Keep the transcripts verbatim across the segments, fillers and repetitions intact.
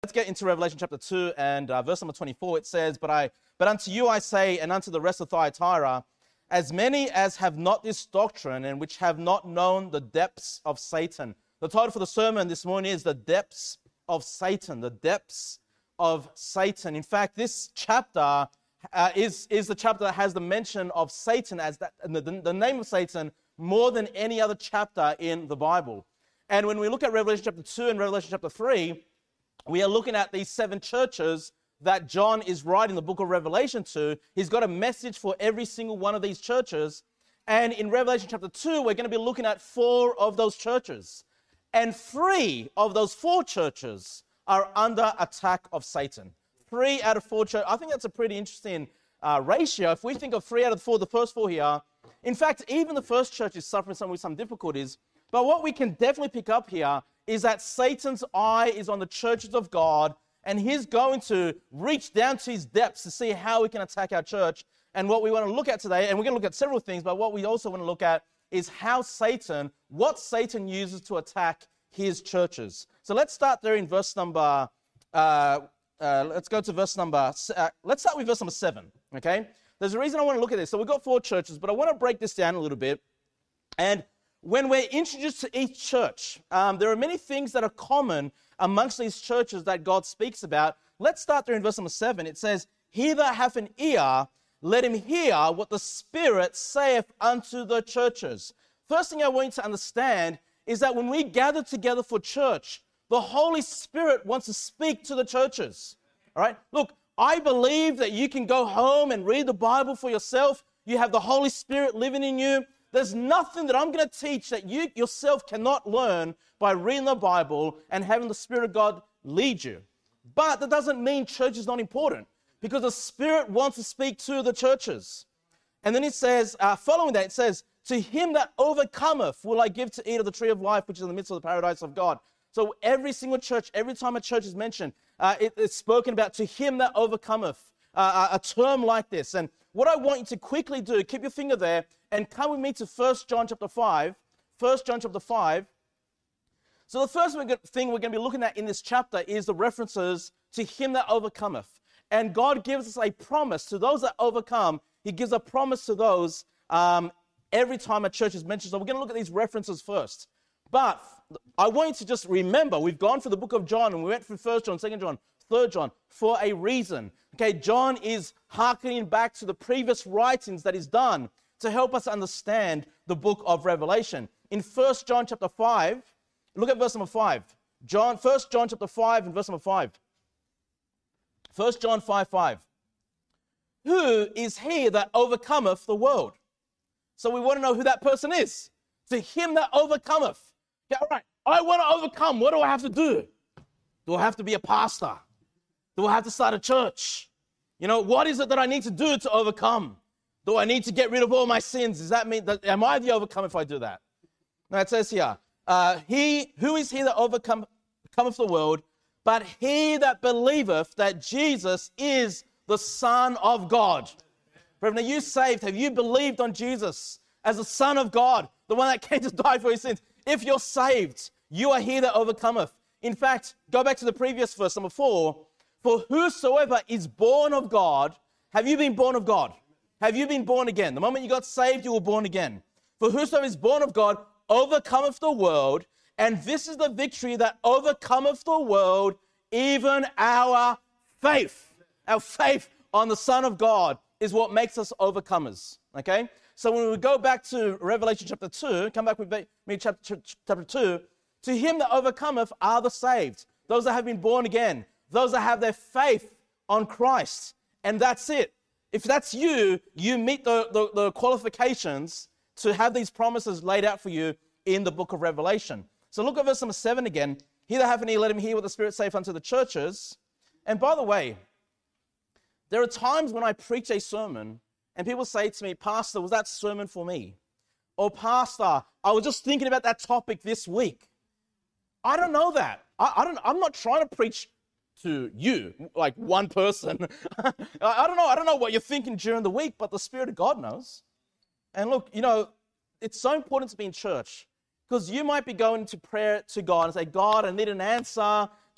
Let's get into Revelation chapter two and uh, verse number twenty-four. It says, but I, but unto you I say, and unto the rest of Thyatira, as many as have not this doctrine and which have not known the depths of Satan. The title for the sermon this morning is The Depths of Satan. The Depths of Satan. In fact, this chapter uh, is, is the chapter that has the mention of Satan as that, the, the name of Satan more than any other chapter in the Bible. And when we look at Revelation chapter two and Revelation chapter three, we are looking at these seven churches that John is writing the book of Revelation to. He's got a message for every single one of these churches. And in Revelation chapter two, we're going to be looking at four of those churches. And three of those four churches are under attack of Satan. Three out of four churches. I think that's a pretty interesting uh, ratio. If we think of three out of four, the first four here. In fact, even the first church is suffering some, with some difficulties. But what we can definitely pick up here is that Satan's eye is on the churches of God, and he's going to reach down to his depths to see how he can attack our church. And what we want to look at today, and we're going to look at several things, but what we also want to look at is how Satan, what Satan uses to attack his churches. So let's start there in verse number, uh, uh, let's go to verse number, uh, let's start with verse number seven, okay? There's a reason I want to look at this. So we've got four churches, but I want to break this down a little bit. And when we're introduced to each church, um, there are many things that are common amongst these churches that God speaks about. Let's start there in verse number seven. It says, he that hath an ear, let him hear what the Spirit saith unto the churches. First thing I want you to understand is that when we gather together for church, the Holy Spirit wants to speak to the churches. All right? Look, I believe that you can go home and read the Bible for yourself. You have the Holy Spirit living in you. There's nothing that I'm going to teach that you yourself cannot learn by reading the Bible and having the Spirit of God lead you. But that doesn't mean church is not important, because the Spirit wants to speak to the churches. And then it says, uh, following that, it says, to him that overcometh will I give to eat of the tree of life, which is in the midst of the paradise of God. So every single church, every time a church is mentioned, uh, it, it's spoken about to him that overcometh, uh, a term like this. And what I want you to quickly do, keep your finger there, and come with me to First John chapter five. First John chapter five. So the first thing we're going to be looking at in this chapter is the references to him that overcometh. And God gives us a promise to those that overcome. He gives a promise to those um, every time a church is mentioned. So we're going to look at these references first. But I want you to just remember, we've gone through the book of John, and we went through First John, Second John, Third John, for a reason. Okay, John is hearkening back to the previous writings that he's done to help us understand the book of Revelation. In First John chapter five, look at verse number five. John, First John chapter five and verse number five. First John five, five. Who is he that overcometh the world? So we want to know who that person is. To him that overcometh. Okay, all right, I want to overcome. What do I have to do? Do I have to be a pastor? Do I have to start a church? You know, what is it that I need to do to overcome? Do I need to get rid of all my sins? Does that mean that, am I the overcomer if I do that? Now it says here, uh, he, who is he that overcometh the world, but he that believeth that Jesus is the Son of God. Brethren, are you saved? Have you believed on Jesus as the Son of God, the one that came to die for your sins? If you're saved, you are he that overcometh. In fact, go back to the previous verse, number four. For whosoever is born of God, have you been born of God? Have you been born again? The moment you got saved, you were born again. For whosoever is born of God overcometh the world, and this is the victory that overcometh the world, even our faith. Our faith on the Son of God is what makes us overcomers, okay? So when we go back to Revelation chapter two, come back with me chapter, chapter two, to him that overcometh are the saved, those that have been born again, those that have their faith on Christ, and that's it. If that's you, you meet the, the, the qualifications to have these promises laid out for you in the book of Revelation. So look at verse number seven again. He that hath an ear, let him hear what the Spirit saith unto the churches. And by the way, there are times when I preach a sermon and people say to me, Pastor, was that sermon for me? Or Pastor, I was just thinking about that topic this week. I don't know that. I, I don't, I'm not trying to preach to you, like one person. I don't know. I don't know what you're thinking during the week, but the Spirit of God knows. And look, you know, it's so important to be in church, because you might be going to prayer to God and say, God, I need an answer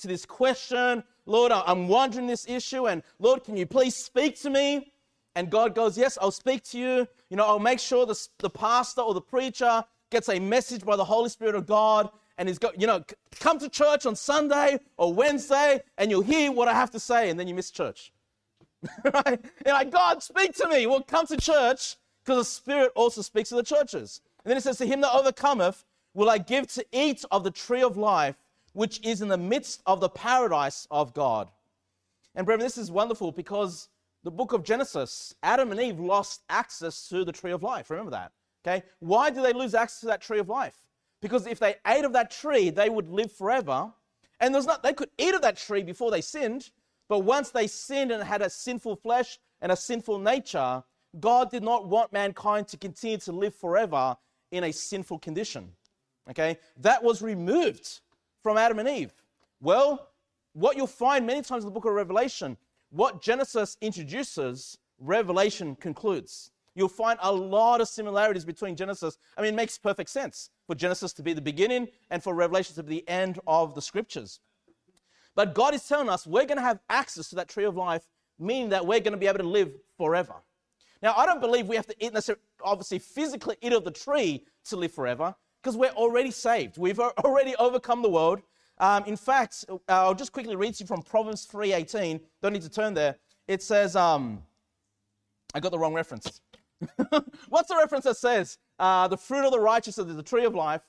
to this question. Lord, I'm wondering this issue, and Lord, can you please speak to me? And God goes, yes, I'll speak to you. You know, I'll make sure the, the pastor or the preacher gets a message by the Holy Spirit of God, and he's got, you know, come to church on Sunday or Wednesday, and you'll hear what I have to say, and then you miss church. Right? You're like, God, speak to me. Well, come to church, because the Spirit also speaks to the churches. And then it says, to him that overcometh will I give to eat of the tree of life, which is in the midst of the paradise of God. And brethren, this is wonderful because the book of Genesis, Adam and Eve lost access to the tree of life. Remember that, okay? Why did they lose access to that tree of life? Because if they ate of that tree, they would live forever. And there's not, they could eat of that tree before they sinned, but once they sinned and had a sinful flesh and a sinful nature, God did not want mankind to continue to live forever in a sinful condition, okay? That was removed from Adam and Eve. Well, what you'll find many times in the book of Revelation, what Genesis introduces, Revelation concludes. You'll find a lot of similarities between Genesis. I mean, it makes perfect sense for Genesis to be the beginning and for Revelation to be the end of the scriptures. But God is telling us we're going to have access to that tree of life, meaning that we're going to be able to live forever. Now, I don't believe we have to eat necessarily, obviously physically eat of the tree to live forever, because we're already saved. We've already overcome the world. Um, in fact, uh, I'll just quickly read to you from Proverbs three eighteen. Don't need to turn there. It says, um, I got the wrong reference. What's the reference that says, uh, the fruit of the righteous is the tree of life?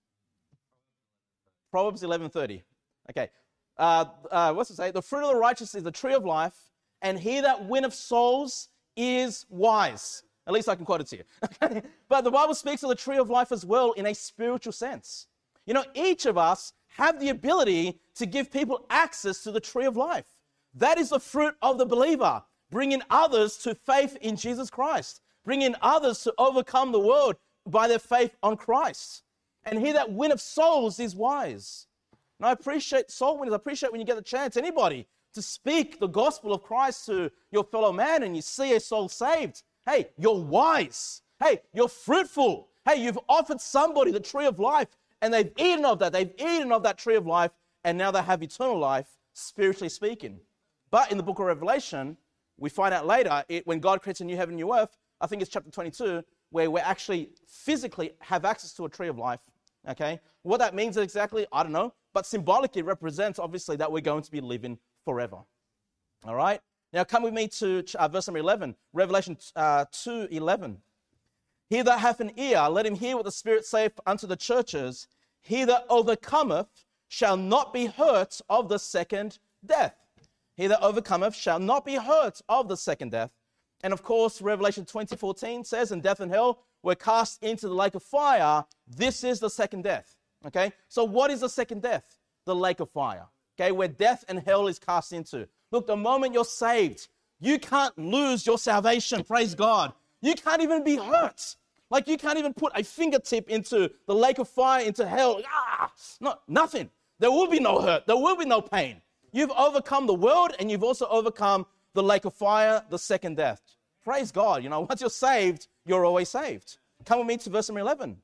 Proverbs eleven thirty. Okay. Uh, uh, what's it say? The fruit of the righteous is the tree of life, and he that winneth souls is wise. At least I can quote it to you. Okay? But the Bible speaks of the tree of life as well in a spiritual sense. You know, each of us have the ability to give people access to the tree of life. That is the fruit of the believer, bringing others to faith in Jesus Christ, bringing others to overcome the world by their faith on Christ. And he that winneth souls is wise. And I appreciate soul winners. I appreciate when you get the chance, anybody, to speak the gospel of Christ to your fellow man and you see a soul saved. Hey, you're wise. Hey, you're fruitful. Hey, you've offered somebody the tree of life and they've eaten of that. They've eaten of that tree of life and now they have eternal life, spiritually speaking. But in the book of Revelation, we find out later, it, when God creates a new heaven and new earth, I think it's chapter twenty-two, where we actually physically have access to a tree of life. Okay? What that means exactly, I don't know. But symbolically, it represents, obviously, that we're going to be living forever. All right? Now, come with me to uh, verse number eleven, Revelation uh, two eleven. He that hath an ear, let him hear what the Spirit saith unto the churches. He that overcometh shall not be hurt of the second death. He that overcometh shall not be hurt of the second death. And of course, Revelation twenty fourteen says, and death and hell were cast into the lake of fire. This is the second death. Okay? So what is the second death? The lake of fire. Okay? Where death and hell is cast into. Look, the moment you're saved, you can't lose your salvation. Praise God. You can't even be hurt. Like you can't even put a fingertip into the lake of fire, into hell. Ah, no, nothing. There will be no hurt. There will be no pain. You've overcome the world and you've also overcome the lake of fire, the second death. Praise God. You know, once you're saved, you're always saved. Come with me to verse number eleven.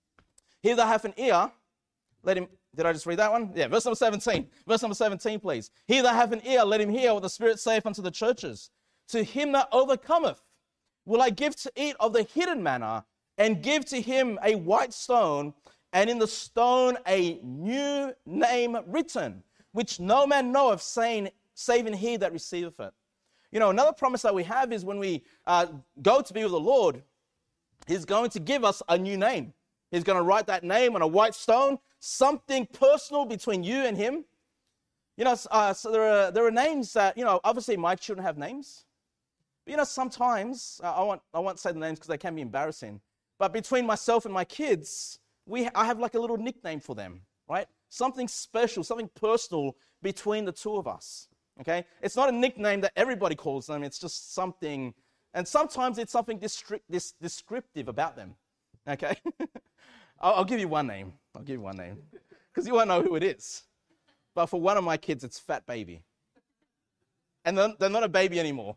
He that hath an ear, let him, did I just read that one? Yeah, verse number seventeen. Verse number seventeen, please. He that hath an ear, let him hear what the Spirit saith unto the churches. To him that overcometh will I give to eat of the hidden manna, and give to him a white stone, and in the stone a new name written, which no man knoweth, saying, saving he that receiveth it. You know, another promise that we have is when we uh, go to be with the Lord, he's going to give us a new name. He's going to write that name on a white stone, something personal between you and him. You know, uh, so there are, there are names that, you know, obviously my children have names. But, you know, sometimes, uh, I, won't, I won't say the names because they can be embarrassing. But between myself and my kids, we I have like a little nickname for them, right? Something special, something personal between the two of us, okay? It's not a nickname that everybody calls them. It's just something, and sometimes it's something distri- dis- descriptive about them, okay? I'll, I'll give you one name. I'll give you one name because you won't know who it is. But for one of my kids, it's Fat Baby. And they're, they're not a baby anymore.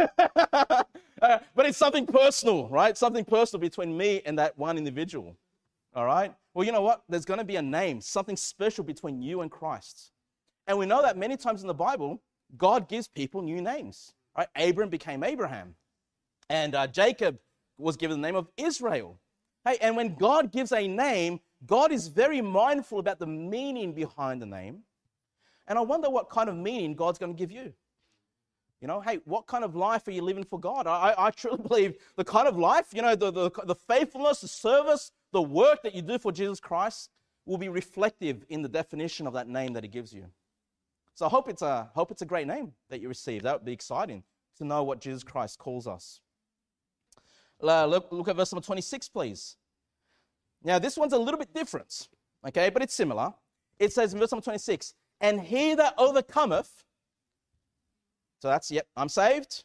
uh, but it's something personal, right? Something personal between me and that one individual, all right? Well, you know what? There's going to be a name, something special between you and Christ. And we know that many times in the Bible, God gives people new names. Right? Abram became Abraham. And uh, Jacob was given the name of Israel. Hey, and when God gives a name, God is very mindful about the meaning behind the name. And I wonder what kind of meaning God's going to give you. You know, hey, what kind of life are you living for God? I, I truly believe the kind of life, you know, the, the, the faithfulness, the service, the work that you do for Jesus Christ will be reflective in the definition of that name that he gives you. So I hope it's a, hope it's a great name that you receive. That would be exciting to know what Jesus Christ calls us. Uh, look, look at verse number twenty-six, please. Now, this one's a little bit different, okay, but it's similar. It says in verse number twenty-six, and he that overcometh, so that's, yep, I'm saved,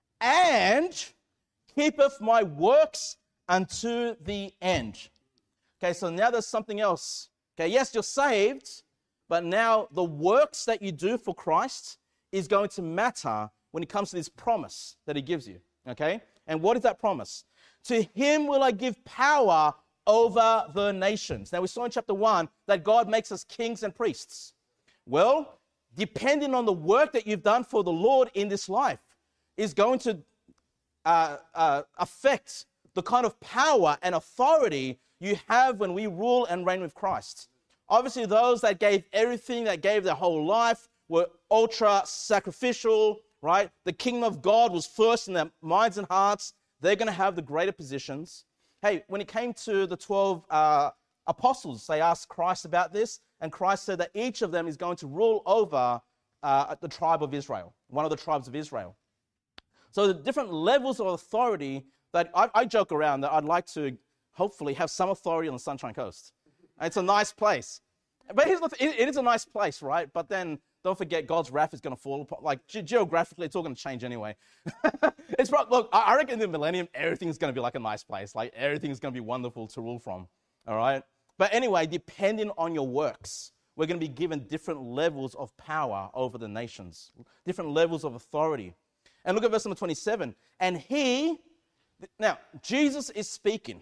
and keepeth my works unto the end. Okay, so now there's something else. Okay, yes, you're saved, but now the works that you do for Christ is going to matter when it comes to this promise that he gives you, okay? And what is that promise? To him will I give power over the nations. Now, we saw in chapter one that God makes us kings and priests. Well, depending on the work that you've done for the Lord in this life is going to uh, uh, affect the kind of power and authority you have when we rule and reign with Christ. Obviously, those that gave everything, that gave their whole life, were ultra sacrificial, right? The kingdom of God was first in their minds and hearts. They're going to have the greater positions. Hey, when it came to the twelve uh, apostles, they asked Christ about this, and Christ said that each of them is going to rule over uh, the tribe of Israel, one of the tribes of Israel. So the different levels of authority that I, I joke around that I'd like to hopefully have some authority on the Sunshine Coast. It's a nice place. But here's the th- it, it is a nice place, right? But then don't forget God's wrath is going to fall upon, like ge- geographically, it's all going to change anyway. It's probably, look, I reckon in the millennium, everything's going to be like a nice place. Like everything's going to be wonderful to rule from, all right? But anyway, depending on your works, we're going to be given different levels of power over the nations, different levels of authority. And look at verse number twenty-seven. And he, now, Jesus is speaking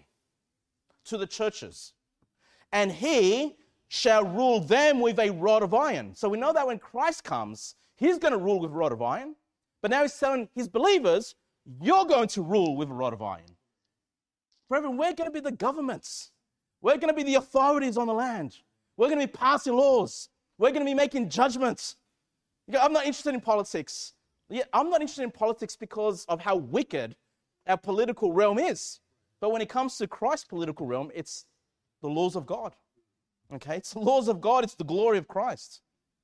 to the churches. And he shall rule them with a rod of iron. So we know that when Christ comes, he's going to rule with a rod of iron. But now he's telling his believers, you're going to rule with a rod of iron. Brethren, we're going to be the governments. We're going to be the authorities on the land. We're going to be passing laws. We're going to be making judgments. I'm not interested in politics. Yeah, I'm not interested in politics because of how wicked our political realm is. But when it comes to Christ's political realm, it's the laws of God. Okay, it's the laws of God, it's the glory of Christ.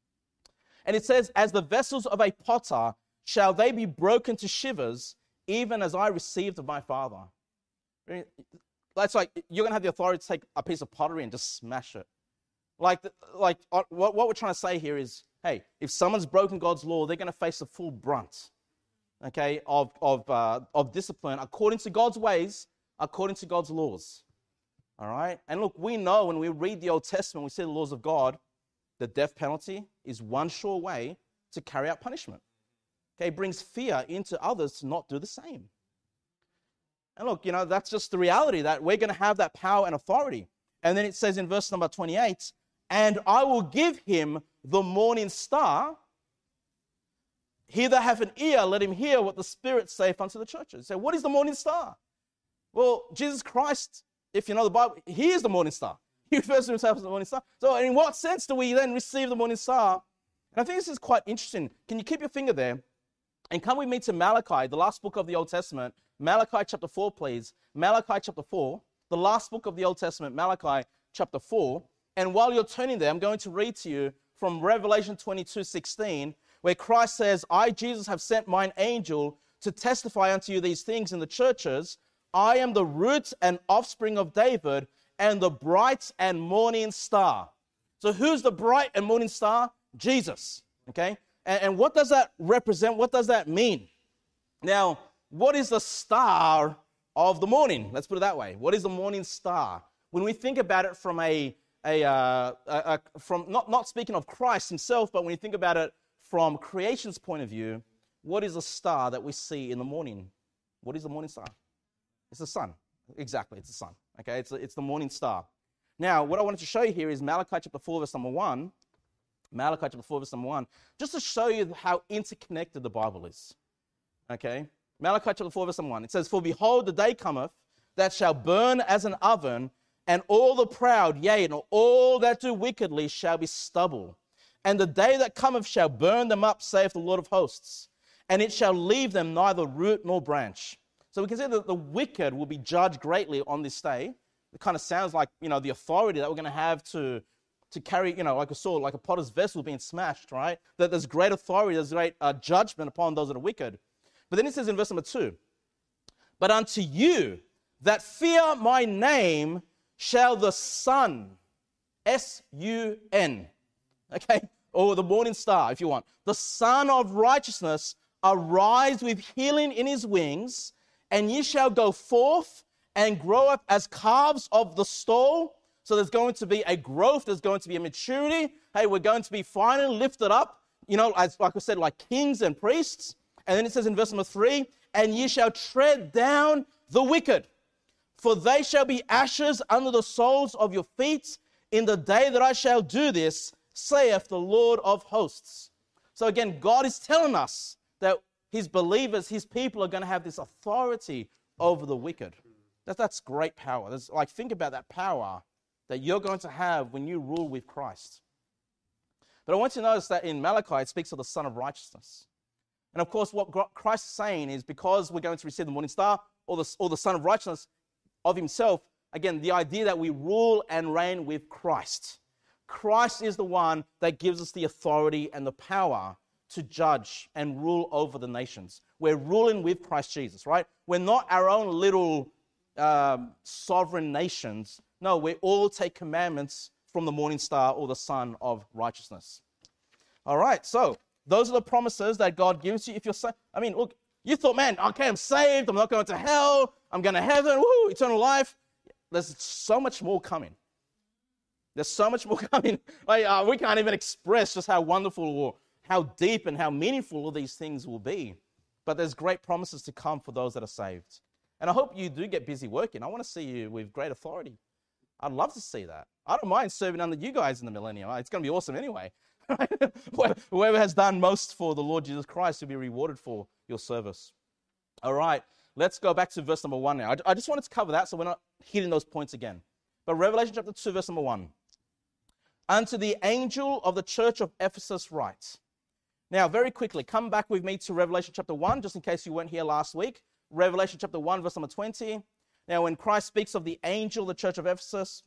And it says, as the vessels of a potter shall they be broken to shivers, even as I received of my Father. That's like, you're going to have the authority to take a piece of pottery and just smash it. Like, like what, what we're trying to say here is, hey, if someone's broken God's law, they're going to face the full brunt, okay, of, of, uh, of discipline according to God's ways, according to God's laws. All right? And look, we know when we read the Old Testament, we see the laws of God, the death penalty is one sure way to carry out punishment. Okay, it brings fear into others to not do the same. And look, you know, that's just the reality that we're going to have that power and authority. And then it says in verse number twenty-eight, and I will give him the morning star. He that hath an ear, let him hear what the Spirit saith unto the churches. So what is the morning star? Well, Jesus Christ, if you know the Bible, he is the morning star. He refers to himself as the morning star. So in what sense do we then receive the morning star? And I think this is quite interesting. Can you keep your finger there? And come with me to Malachi, the last book of the Old Testament. Malachi chapter four, please. Malachi chapter four, the last book of the Old Testament, Malachi chapter four. And while you're turning there, I'm going to read to you from Revelation twenty-two sixteen, where Christ says, I, Jesus, have sent mine angel to testify unto you these things in the churches. I am the root and offspring of David and the bright and morning star. So who's the bright and morning star? Jesus, okay? And, and what does that represent? What does that mean? Now, what is the star of the morning? Let's put it that way. What is the morning star? When we think about it from a, a, uh, a, a from not, not speaking of Christ himself, but when you think about it from creation's point of view, what is a star that we see in the morning? What is the morning star? It's the sun. Exactly, it's the sun. Okay, it's, it's the morning star. Now, what I wanted to show you here is Malachi chapter four, verse number one. Malachi chapter four, verse number one, just to show you how interconnected the Bible is. Okay? Malachi chapter four, verse number one. It says, "For behold, the day cometh that shall burn as an oven, and all the proud, yea, and all that do wickedly shall be stubble. And the day that cometh shall burn them up, saith the Lord of hosts, and it shall leave them neither root nor branch." So we can see that the wicked will be judged greatly on this day. It kind of sounds like, you know, the authority that we're going to have to, to carry, you know, like a sword, like a potter's vessel being smashed, right? That there's great authority, there's great uh, judgment upon those that are wicked. But then it says in verse number two, "But unto you that fear my name shall the sun," S U N, okay, or the morning star if you want, "the Son of righteousness arise with healing in his wings, and ye shall go forth and grow up as calves of the stall." So there's going to be a growth, there's going to be a maturity. Hey, we're going to be finally lifted up, you know, as like I said, like kings and priests. And then it says in verse number three, "And ye shall tread down the wicked, for they shall be ashes under the soles of your feet in the day that I shall do this, saith the Lord of hosts." So again, God is telling us that his believers, his people are going to have this authority over the wicked. That, that's great power. There's, like, think about that power that you're going to have when you rule with Christ. But I want you to notice that in Malachi, it speaks of the Son of Righteousness. And of course, what Christ is saying is because we're going to receive the morning star or the, or the Son of Righteousness of himself, again, the idea that we rule and reign with Christ. Christ is the one that gives us the authority and the power to judge and rule over the nations. We're ruling with Christ Jesus, right? We're not our own little um, sovereign nations. No, we all take commandments from the morning star or the Son of Righteousness. All right, so those are the promises that God gives you if you're saved. I mean, look, you thought, man, okay, I'm saved, I'm not going to hell, I'm going to heaven, woo, eternal life. There's so much more coming. There's so much more coming. Like, uh, we can't even express just how wonderful or how deep and how meaningful all these things will be. But there's great promises to come for those that are saved. And I hope you do get busy working. I want to see you with great authority. I'd love to see that. I don't mind serving under you guys in the millennium. It's going to be awesome anyway. Whoever has done most for the Lord Jesus Christ will be rewarded for your service. All right, let's go back to verse number one now. I just wanted to cover that so we're not hitting those points again. But Revelation chapter two, verse number one. "Unto the angel of the church of Ephesus write." Now, very quickly, come back with me to Revelation chapter one, just in case you weren't here last week. Revelation chapter one, verse number twenty. Now, when Christ speaks of the angel of the church of Ephesus,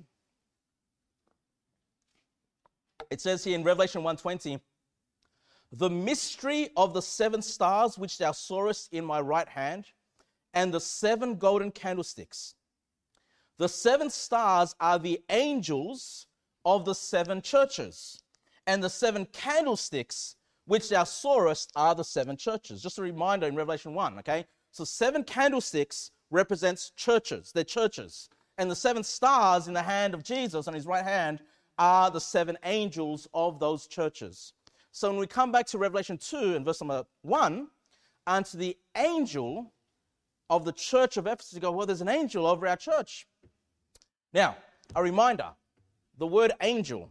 it says here in Revelation one twenty, "The mystery of the seven stars which thou sawest in my right hand, and the seven golden candlesticks. The seven stars are the angels of the seven churches, and the seven candlesticks which thou sawest are the seven churches." Just a reminder in Revelation one, okay? So seven candlesticks represents churches. They're churches. And the seven stars in the hand of Jesus on his right hand are the seven angels of those churches. So when we come back to Revelation two and verse number one, unto the angel of the church of Ephesus, you go, well, there's an angel over our church. Now, a reminder, the word angel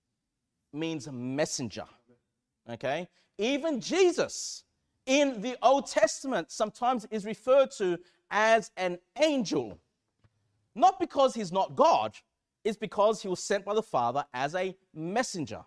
means messenger, okay? Even Jesus in the Old Testament sometimes is referred to as an angel. Not because he's not God, it's because he was sent by the Father as a messenger.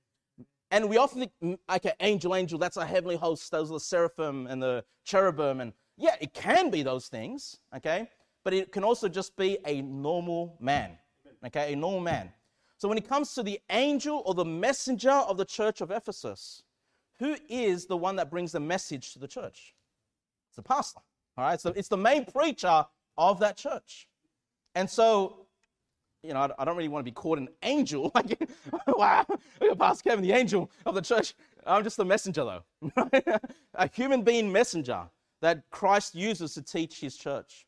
And we often think, okay, angel, angel, that's a heavenly host. Those are the seraphim and the cherubim. And yeah, it can be those things, okay? But it can also just be a normal man, okay? A normal man. So when it comes to the angel or the messenger of the church of Ephesus, who is the one that brings the message to the church? It's the pastor, all right? So it's the main preacher of that church. And so, you know, I don't really want to be called an angel. Like, wow, Pastor Kevin, the angel of the church. I'm just the messenger, though. A human being messenger that Christ uses to teach his church.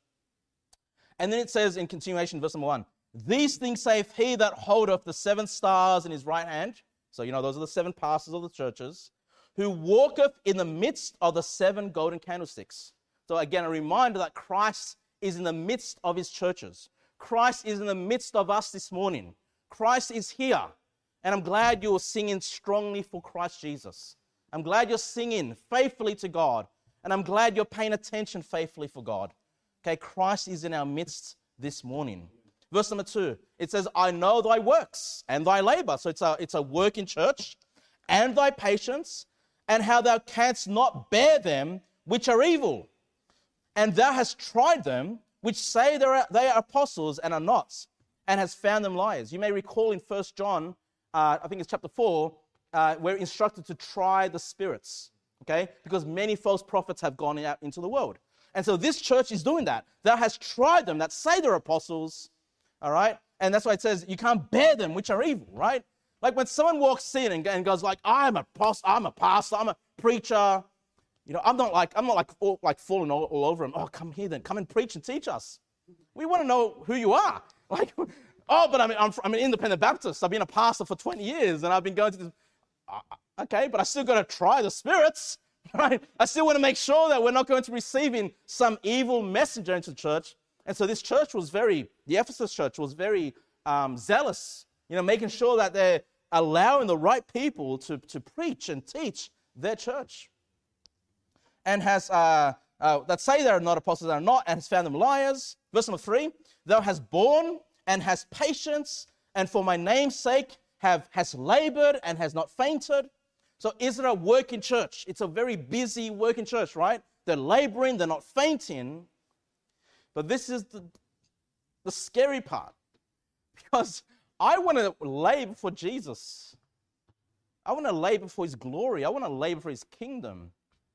And then it says in continuation, verse number one, these things saith he that holdeth the seven stars in his right hand. So, you know, those are the seven pastors of the churches, who walketh in the midst of the seven golden candlesticks. So again, a reminder that Christ is in the midst of his churches. Christ is in the midst of us this morning. Christ is here. And I'm glad you're singing strongly for Christ Jesus. I'm glad you're singing faithfully to God. And I'm glad you're paying attention faithfully for God. Okay, Christ is in our midst this morning. Verse number two, it says, I know thy works and thy labor. So it's a, it's a work in church, and thy patience, and how thou canst not bear them which are evil. And thou hast tried them which say they are, they are apostles and are not, and hast found them liars. You may recall in First John, uh, I think it's chapter four, uh, we're instructed to try the spirits, okay? Because many false prophets have gone out into the world. And so this church is doing that. Thou hast tried them that say they're apostles, all right? And that's why it says you can't bear them which are evil, right? Like when someone walks in and, and goes like, I'm a pastor, I'm a pastor, I'm a preacher. You know, I'm not like, I'm not like, all, like falling all, all over them. Oh, come here then, come and preach and teach us. We want to know who you are. Like, oh, but I mean, I'm, I'm an independent Baptist. I've been a pastor for twenty years and I've been going to this. Uh, okay, but I still got to try the spirits, right? I still want to make sure that we're not going to receiving some evil messenger into the church. And so this church was very, the Ephesus church was very um, zealous, you know, making sure that they're allowing the right people to, to preach and teach their church. And has, uh, uh, that say they are not apostles, are not, and has found them liars. Verse number three, thou hast borne and hast patience, and for my name's sake have has labored and has not fainted. So is it a working church? It's a very busy working church, right? They're laboring, they're not fainting. But this is the, the scary part, because I want to labor for Jesus. I want to labor for his glory. I want to labor for his kingdom.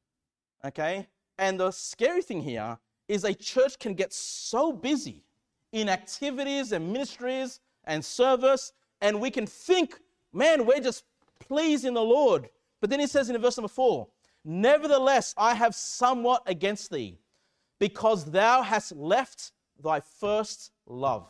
Okay? And the scary thing here is a church can get so busy in activities and ministries and service, and we can think, man, we're just pleasing the Lord. But then he says in verse number four, nevertheless, I have somewhat against thee, because thou hast left thy first love.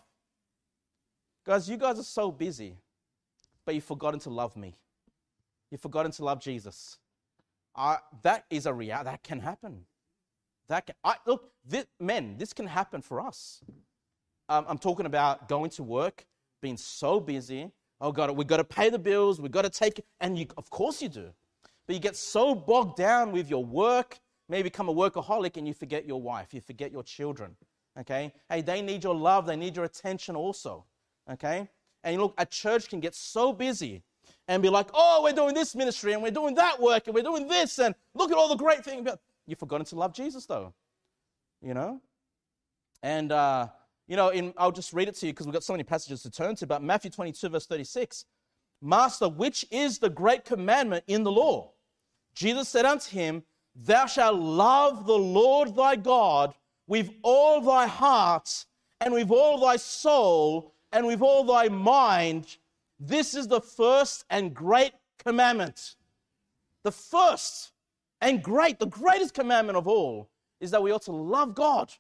Guys, you guys are so busy, but you've forgotten to love me. You've forgotten to love Jesus. Uh, that is a reality. That can happen. That can, I, look, this, men, this can happen for us. Um, I'm talking about going to work, being so busy. Oh, God, we've got to pay the bills. We've got to take, and you, of course you do. But you get so bogged down with your work, maybe become a workaholic, and you forget your wife. You forget your children, okay? Hey, they need your love. They need your attention also, okay? And look, a church can get so busy and be like, oh, we're doing this ministry, and we're doing that work, and we're doing this, and look at all the great things. But you've forgotten to love Jesus, though, you know? And, uh, you know, in, I'll just read it to you because we've got so many passages to turn to, but Matthew twenty-two, verse thirty-six, Master, which is the great commandment in the law? Jesus said unto him, thou shalt love the Lord thy God with all thy heart, and with all thy soul, and with all thy mind. This is the first and great commandment. The first and great, the greatest commandment of all is that we ought to love God.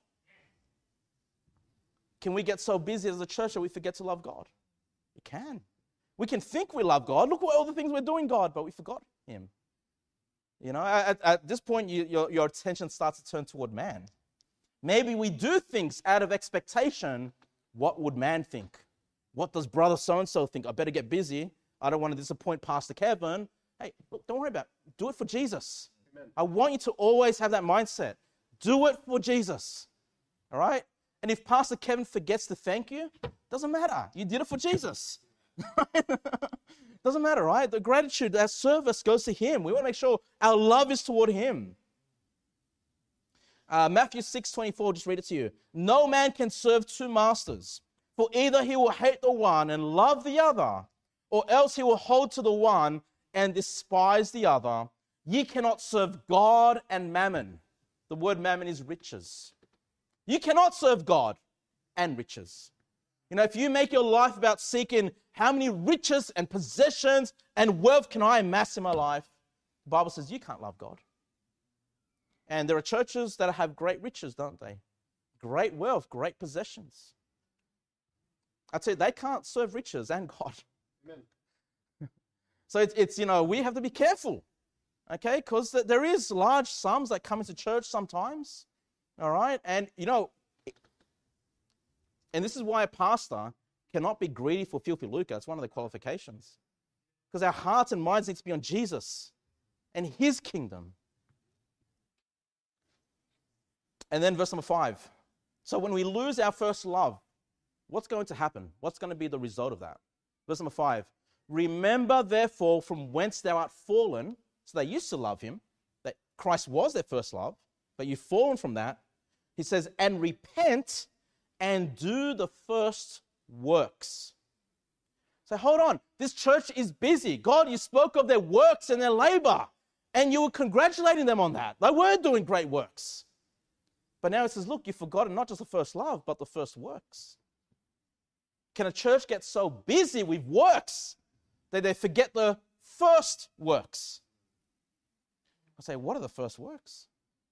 Can we get so busy as a church that we forget to love God? We can. We can think we love God. Look at all the things we're doing, God, but we forgot him. You know, at, at this point, you, your, your attention starts to turn toward man. Maybe we do things out of expectation. What would man think? What does brother so-and-so think? I better get busy. I don't want to disappoint Pastor Kevin. Hey, look, don't worry about it. Do it for Jesus. Amen. I want you to always have that mindset. Do it for Jesus. All right? And if Pastor Kevin forgets to thank you, doesn't matter. You did it for Jesus. Doesn't matter, right? The gratitude, that service goes to him. We want to make sure our love is toward him. Uh, Matthew six twenty-four, just read it to you. No man can serve two masters, for either he will hate the one and love the other, or else he will hold to the one and despise the other. Ye cannot serve God and mammon. The word mammon is riches. You cannot serve God and riches. You know, if you make your life about seeking how many riches and possessions and wealth can I amass in my life, the Bible says you can't love God. And there are churches that have great riches, don't they? Great wealth, great possessions. I'd say they can't serve riches and God. Amen. So it's, it's, you know, we have to be careful, okay? Because there is large sums that come into church sometimes, all right? And, you know, and this is why a pastor cannot be greedy for filthy lucre. It's one of the qualifications. Because our hearts and minds need to be on Jesus and his kingdom. And then verse number five. So when we lose our first love, what's going to happen? What's going to be the result of that? Verse number five. Remember, therefore, from whence thou art fallen. So they used to love him, that Christ was their first love, but you've fallen from that. He says, and repent and do the first works. So hold on, this church is busy. God, you spoke of their works and their labor, and you were congratulating them on that. They were doing great works. But now it says, look, you've forgotten not just the first love, but the first works. Can a church get so busy with works that they forget the first works? I say, what are the first works?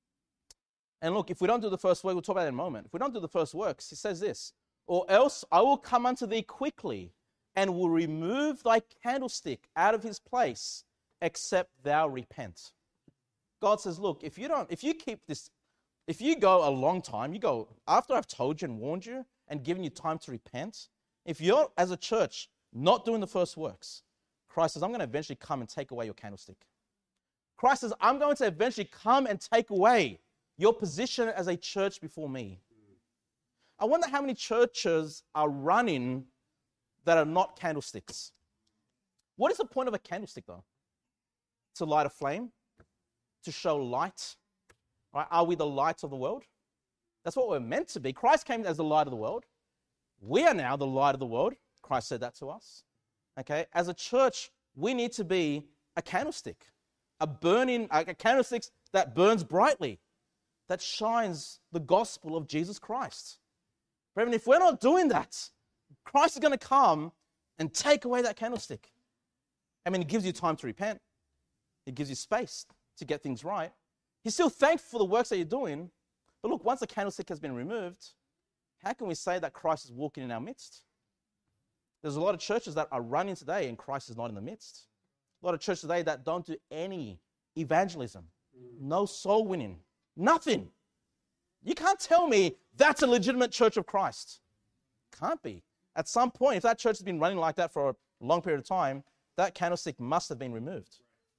And look, if we don't do the first work, we'll talk about it in a moment. If we don't do the first works, he says this, or else I will come unto thee quickly and will remove thy candlestick out of his place, except thou repent. God says, look, if you don't, if you keep this, if you go a long time, you go, after I've told you and warned you and given you time to repent, if you're, as a church, not doing the first works, Christ says, I'm going to eventually come and take away your candlestick. Christ says, I'm going to eventually come and take away your position as a church before me. I wonder how many churches are running that are not candlesticks. What is the point of a candlestick, though? To light a flame? To show light? Right? Are we the light of the world? That's what we're meant to be. Christ came as the light of the world. We are now the light of the world. Christ said that to us. Okay? As a church, we need to be a candlestick. A burning, a candlestick that burns brightly, that shines the gospel of Jesus Christ. Brethren, if we're not doing that, Christ is going to come and take away that candlestick. I mean, it gives you time to repent. It gives you space to get things right. He's still thankful for the works that you're doing. But look, once the candlestick has been removed, how can we say that Christ is walking in our midst? There's a lot of churches that are running today and Christ is not in the midst. A lot of churches today that don't do any evangelism, no soul winning, nothing. You can't tell me that's a legitimate church of Christ. Can't be. At some point, if that church has been running like that for a long period of time, that candlestick must have been removed.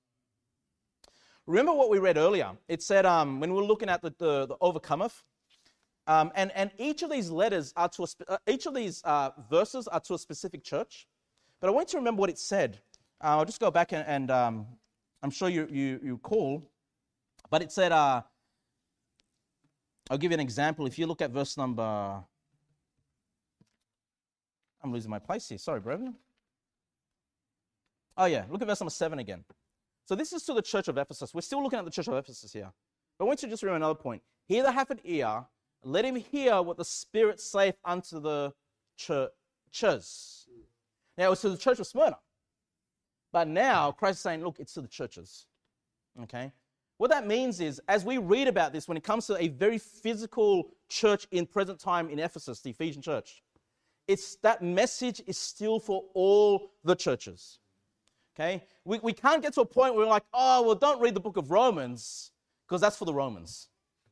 Remember what we read earlier? It said, um, when we were looking at the, the, the overcometh, um, and, and each of these letters are to a, spe- uh, each of these uh, verses are to a specific church. But I want you to remember what it said. Uh, I'll just go back and, and um, I'm sure you, you, you recall. But it said, uh, I'll give you an example. If you look at verse number, I'm losing my place here. Sorry, brethren. Oh yeah, look at verse number seven again. So this is to the church of Ephesus. We're still looking at the church of Ephesus here. But I want you to just remember another point. He that hath an ear, let him hear what the Spirit saith unto the churches. Now, it was to the church of Smyrna. But now, Christ is saying, look, it's to the churches. Okay? What that means is, as we read about this, when it comes to a very physical church in present time in Ephesus, the Ephesian church, it's that message is still for all the churches. Okay? We, we can't get to a point where we're like, oh, well, don't read the book of Romans, because that's for the Romans.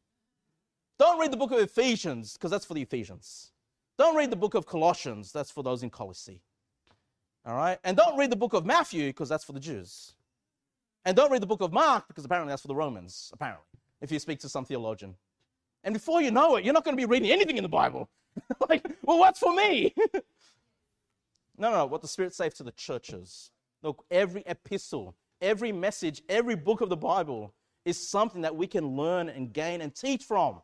Don't read the book of Ephesians, because that's for the Ephesians. Don't read the book of Colossians, that's for those in Colossae. All right? And don't read the book of Matthew, because that's for the Jews. And don't read the book of Mark, because apparently that's for the Romans, apparently, if you speak to some theologian. And before you know it, you're not going to be reading anything in the Bible. Like, well, what's for me? no, no, what the Spirit says to the churches. Look, every epistle, every message, every book of the Bible is something that we can learn and gain and teach from.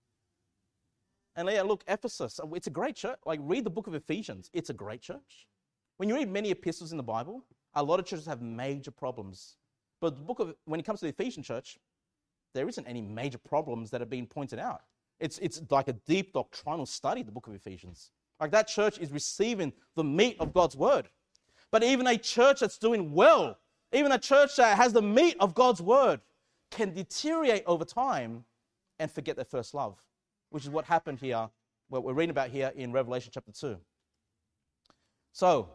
And yeah, look, Ephesus, it's a great church. Like, read the book of Ephesians. It's a great church. When you read many epistles in the Bible, a lot of churches have major problems. But the book of, when it comes to the Ephesian church, there isn't any major problems that are being pointed out. It's, it's like a deep doctrinal study, the book of Ephesians. Like, that church is receiving the meat of God's word. But even a church that's doing well, even a church that has the meat of God's word, can deteriorate over time and forget their first love, which is what happened here, what we're reading about here in Revelation chapter two. So,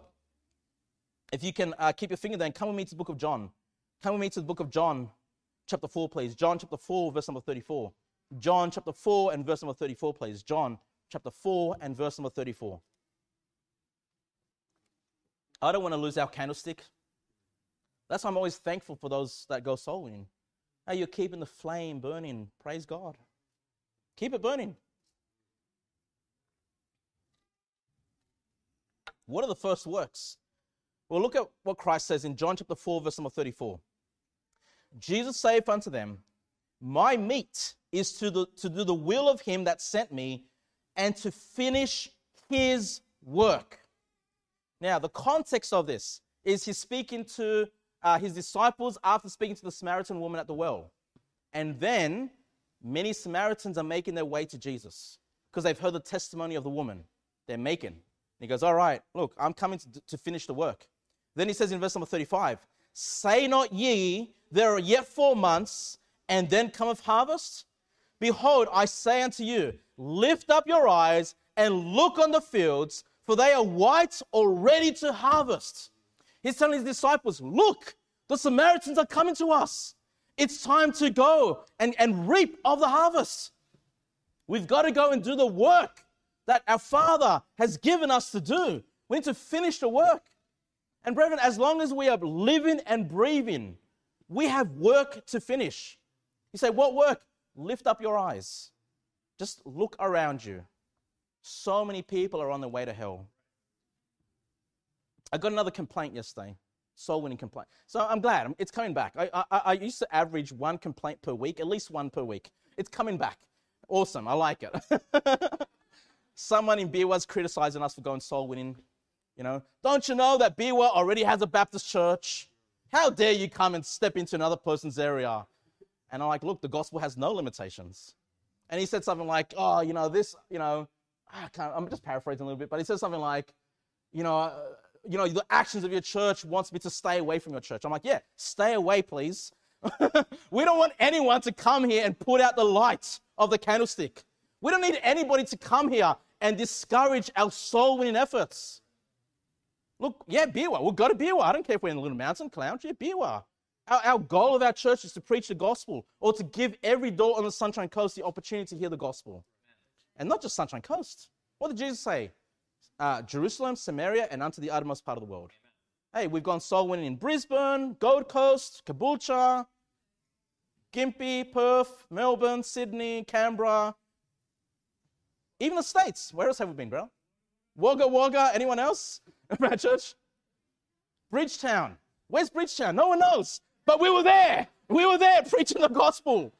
if you can uh, keep your finger there and come with me to the book of John. Come with me to the book of John chapter four, please. John chapter four, verse number thirty-four. John chapter four and verse number thirty-four, please. John chapter four and verse number thirty-four. I don't want to lose our candlestick. That's why I'm always thankful for those that go soul winning. Hey, you're keeping the flame burning. Praise God. Keep it burning. What are the first works? Well, look at what Christ says in John chapter four, verse number thirty-four. Jesus saith unto them, my meat is to, the, to do the will of him that sent me and to finish his work. Now, the context of this is he's speaking to uh, his disciples after speaking to the Samaritan woman at the well. And then many Samaritans are making their way to Jesus because they've heard the testimony of the woman. They're making. And he goes, all right, look, I'm coming to, to finish the work. Then he says in verse number thirty-five, say not ye, there are yet four months, and then cometh harvest? Behold, I say unto you, lift up your eyes and look on the fields, for they are white already to harvest. He's telling his disciples, look, the Samaritans are coming to us. It's time to go and, and reap of the harvest. We've got to go and do the work that our Father has given us to do. We need to finish the work. And brethren, as long as we are living and breathing, we have work to finish. You say, what work? Lift up your eyes. Just look around you. So many people are on their way to hell. I got another complaint yesterday, soul winning complaint. So I'm glad it's coming back. I, I, I used to average one complaint per week, at least one per week. It's coming back. Awesome. I like it. Someone in Beerwah's criticizing us for going soul winning. You know, don't you know that Beerwah already has a Baptist church? How dare you come and step into another person's area? And I'm like, look, the gospel has no limitations. And he said something like, oh, you know, this, you know, I can't, I'm just paraphrasing a little bit, but he said something like, you know, uh, you know, the actions of your church wants me to stay away from your church. I'm like, yeah, stay away, please. We don't want anyone to come here and put out the light of the candlestick. We don't need anybody to come here and discourage our soul-winning efforts. Look, yeah, Beerwah. We'll go to Beerwah. I don't care if we're in a little mountain, Clowntree, yeah, Beerwah. Our, our goal of our church is to preach the gospel or to give every door on the Sunshine Coast the opportunity to hear the gospel. And not just Sunshine Coast. What did Jesus say? Uh, Jerusalem, Samaria, and unto the uttermost part of the world. Hey, we've gone soul winning in Brisbane, Gold Coast, Caboolture, Gympie, Perth, Melbourne, Sydney, Canberra, even the States. Where else have we been, bro? Wagga Wagga, anyone else? Our church? Bridgetown. Where's Bridgetown? No one knows. But we were there. We were there preaching the gospel.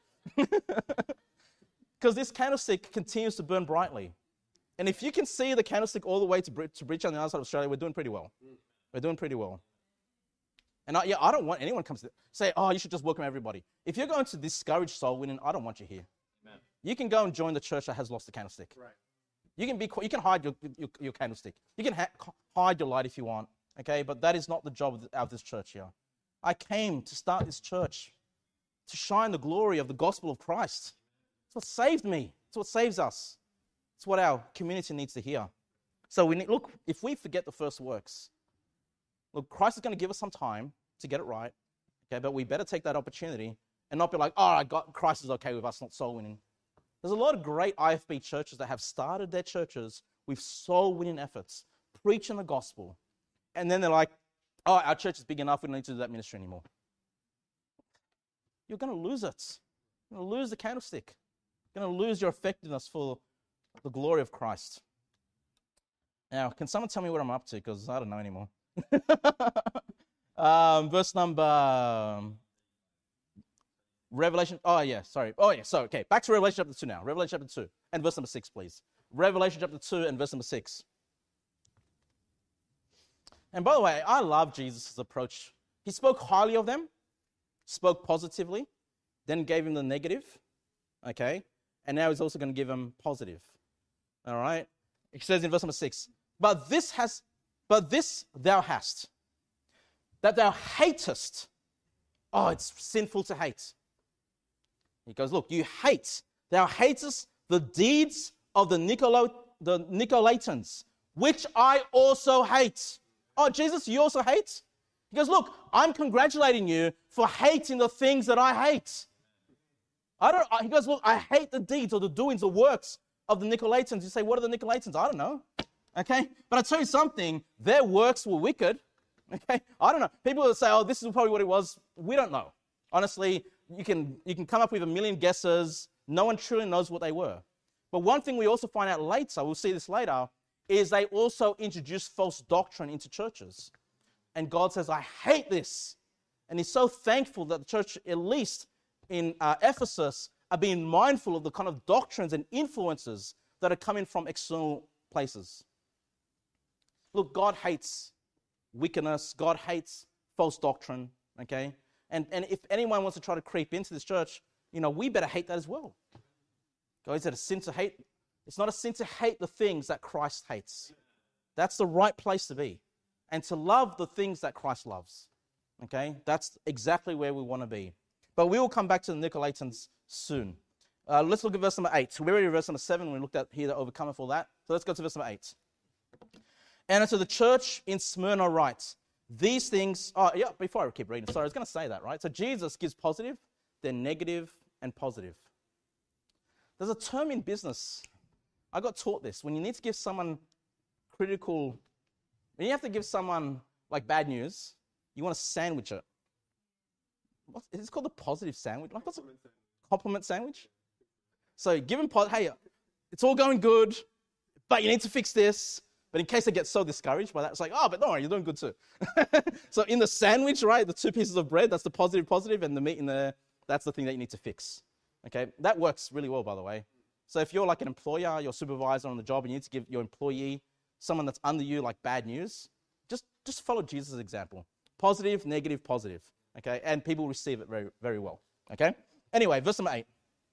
Because this candlestick continues to burn brightly. And if you can see the candlestick all the way to, to Bridgetown on the other side of Australia, we're doing pretty well. We're doing pretty well. And I, yeah, I don't want anyone comes to say, oh, you should just welcome everybody. If you're going to discourage soul winning, I don't want you here. Amen. You can go and join the church that has lost the candlestick. Right. You can be, you can hide your, your, your candlestick. You can ha- hide your light if you want, okay? But that is not the job of, the, of this church here. I came to start this church to shine the glory of the gospel of Christ. It's what saved me. It's what saves us. It's what our community needs to hear. So we need, look, if we forget the first works, look, Christ is going to give us some time to get it right, okay? But we better take that opportunity and not be like, oh, I got, Christ is okay with us not soul winning. There's a lot of great I F B churches that have started their churches with soul-winning efforts, preaching the gospel. And then they're like, oh, our church is big enough, we don't need to do that ministry anymore. You're going to lose it. You're going to lose the candlestick. You're going to lose your effectiveness for the glory of Christ. Now, can someone tell me what I'm up to? Because I don't know anymore. um, verse number... Revelation, oh yeah, sorry. Oh yeah, so, okay, back to Revelation chapter two now. Revelation chapter two and verse number six, please. Revelation chapter two and verse number six. And by the way, I love Jesus' approach. He spoke highly of them, spoke positively, then gave him the negative, okay? And now he's also going to give him positive, all right? He says in verse number six, but this has, but this thou hast, that thou hatest. Oh, it's sinful to hate. He goes, look, you hate, thou hatest the deeds of the, Nicolo, the Nicolaitans, which I also hate. Oh, Jesus, you also hate? He goes, look, I'm congratulating you for hating the things that I hate. I don't. He goes, look, I hate the deeds or the doings, the works of the Nicolaitans. You say, what are the Nicolaitans? I don't know. Okay? But I tell you something, their works were wicked. Okay, I don't know. People will say, oh, this is probably what it was. We don't know. Honestly, you can, you can come up with a million guesses. No one truly knows what they were. But one thing we also find out later, we'll see this later, is they also introduce false doctrine into churches. And God says, I hate this. And he's so thankful that the church, at least in uh, Ephesus, are being mindful of the kind of doctrines and influences that are coming from external places. Look, God hates wickedness. God hates false doctrine, okay? And, and if anyone wants to try to creep into this church, you know, we better hate that as well. God, is it a sin to hate? It's not a sin to hate the things that Christ hates. That's the right place to be. And to love the things that Christ loves. Okay? That's exactly where we want to be. But we will come back to the Nicolaitans soon. Uh, let's look at verse number eight. We're already at verse number seven. We looked at here that overcometh all that. So let's go to verse number eight. And unto the church in Smyrna write, these things, oh yeah, before I keep reading, sorry, I was going to say that, right? So Jesus gives positive, then negative, and positive. There's a term in business. I got taught this. When you need to give someone critical, when you have to give someone like bad news, you want to sandwich it. What, is this called the positive sandwich? Like what's a compliment sandwich? So give them, hey, it's all going good, but you need to fix this. But in case they get so discouraged by that, it's like, oh, but don't worry, you're doing good too. So in the sandwich, right, the two pieces of bread, that's the positive, positive, and the meat in there, that's the thing that you need to fix. Okay, that works really well, by the way. So if you're like an employer, your supervisor on the job, and you need to give your employee, someone that's under you, like bad news, just, just follow Jesus' example. Positive, negative, positive. Okay, and people receive it very, very well. Okay, anyway, verse number eight.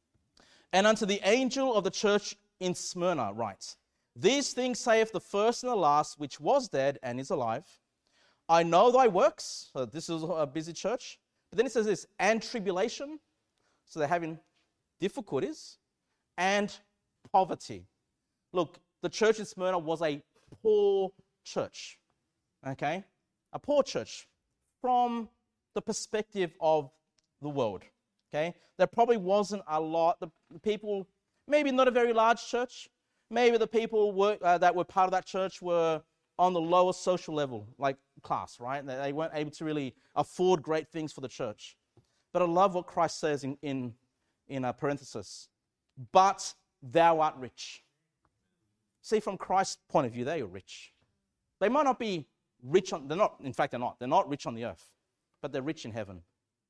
And unto the angel of the church in Smyrna write, these things saith the first and the last, which was dead and is alive. I know thy works. So this is a busy church. But then it says this, and tribulation. So they're having difficulties and poverty. Look, the church in Smyrna was a poor church. Okay? A poor church from the perspective of the world. Okay? There probably wasn't a lot. The people, maybe not a very large church. Maybe the people were, uh, that were part of that church were on the lower social level, like class, right? They weren't able to really afford great things for the church. But I love what Christ says in, in, in a parenthesis. But thou art rich. See, from Christ's point of view, they are rich. They might not be rich on, they're not, in fact, they're not. They're not rich on the earth, but they're rich in heaven.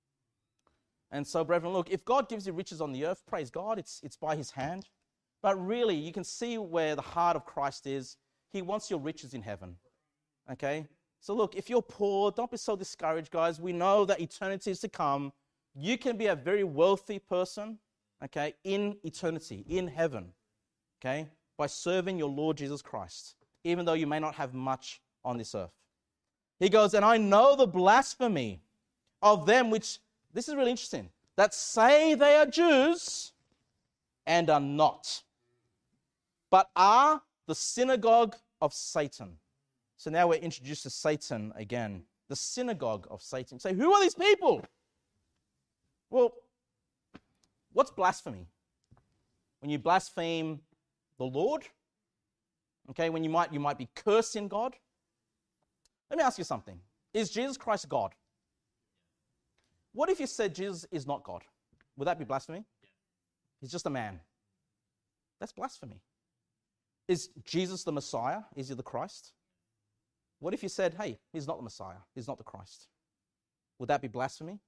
And so, brethren, look, if God gives you riches on the earth, praise God, it's, it's by his hand. But really, you can see where the heart of Christ is. He wants your riches in heaven. Okay? So look, if you're poor, don't be so discouraged, guys. We know that eternity is to come. You can be a very wealthy person, okay, in eternity, in heaven, okay, by serving your Lord Jesus Christ, even though you may not have much on this earth. He goes, and I know the blasphemy of them which, this is really interesting, that say they are Jews and are not, but are the synagogue of Satan. So now we're introduced to Satan again, the synagogue of Satan. Say, who are these people? Well, what's blasphemy? When you blaspheme the Lord, okay, when you might you might be cursing God. Let me ask you something. Is Jesus Christ God? What if you said Jesus is not God? Would that be blasphemy? He's just a man. That's blasphemy. Is Jesus the Messiah? Is he the Christ? What if you said, hey, he's not the Messiah, he's not the Christ? Would that be blasphemy?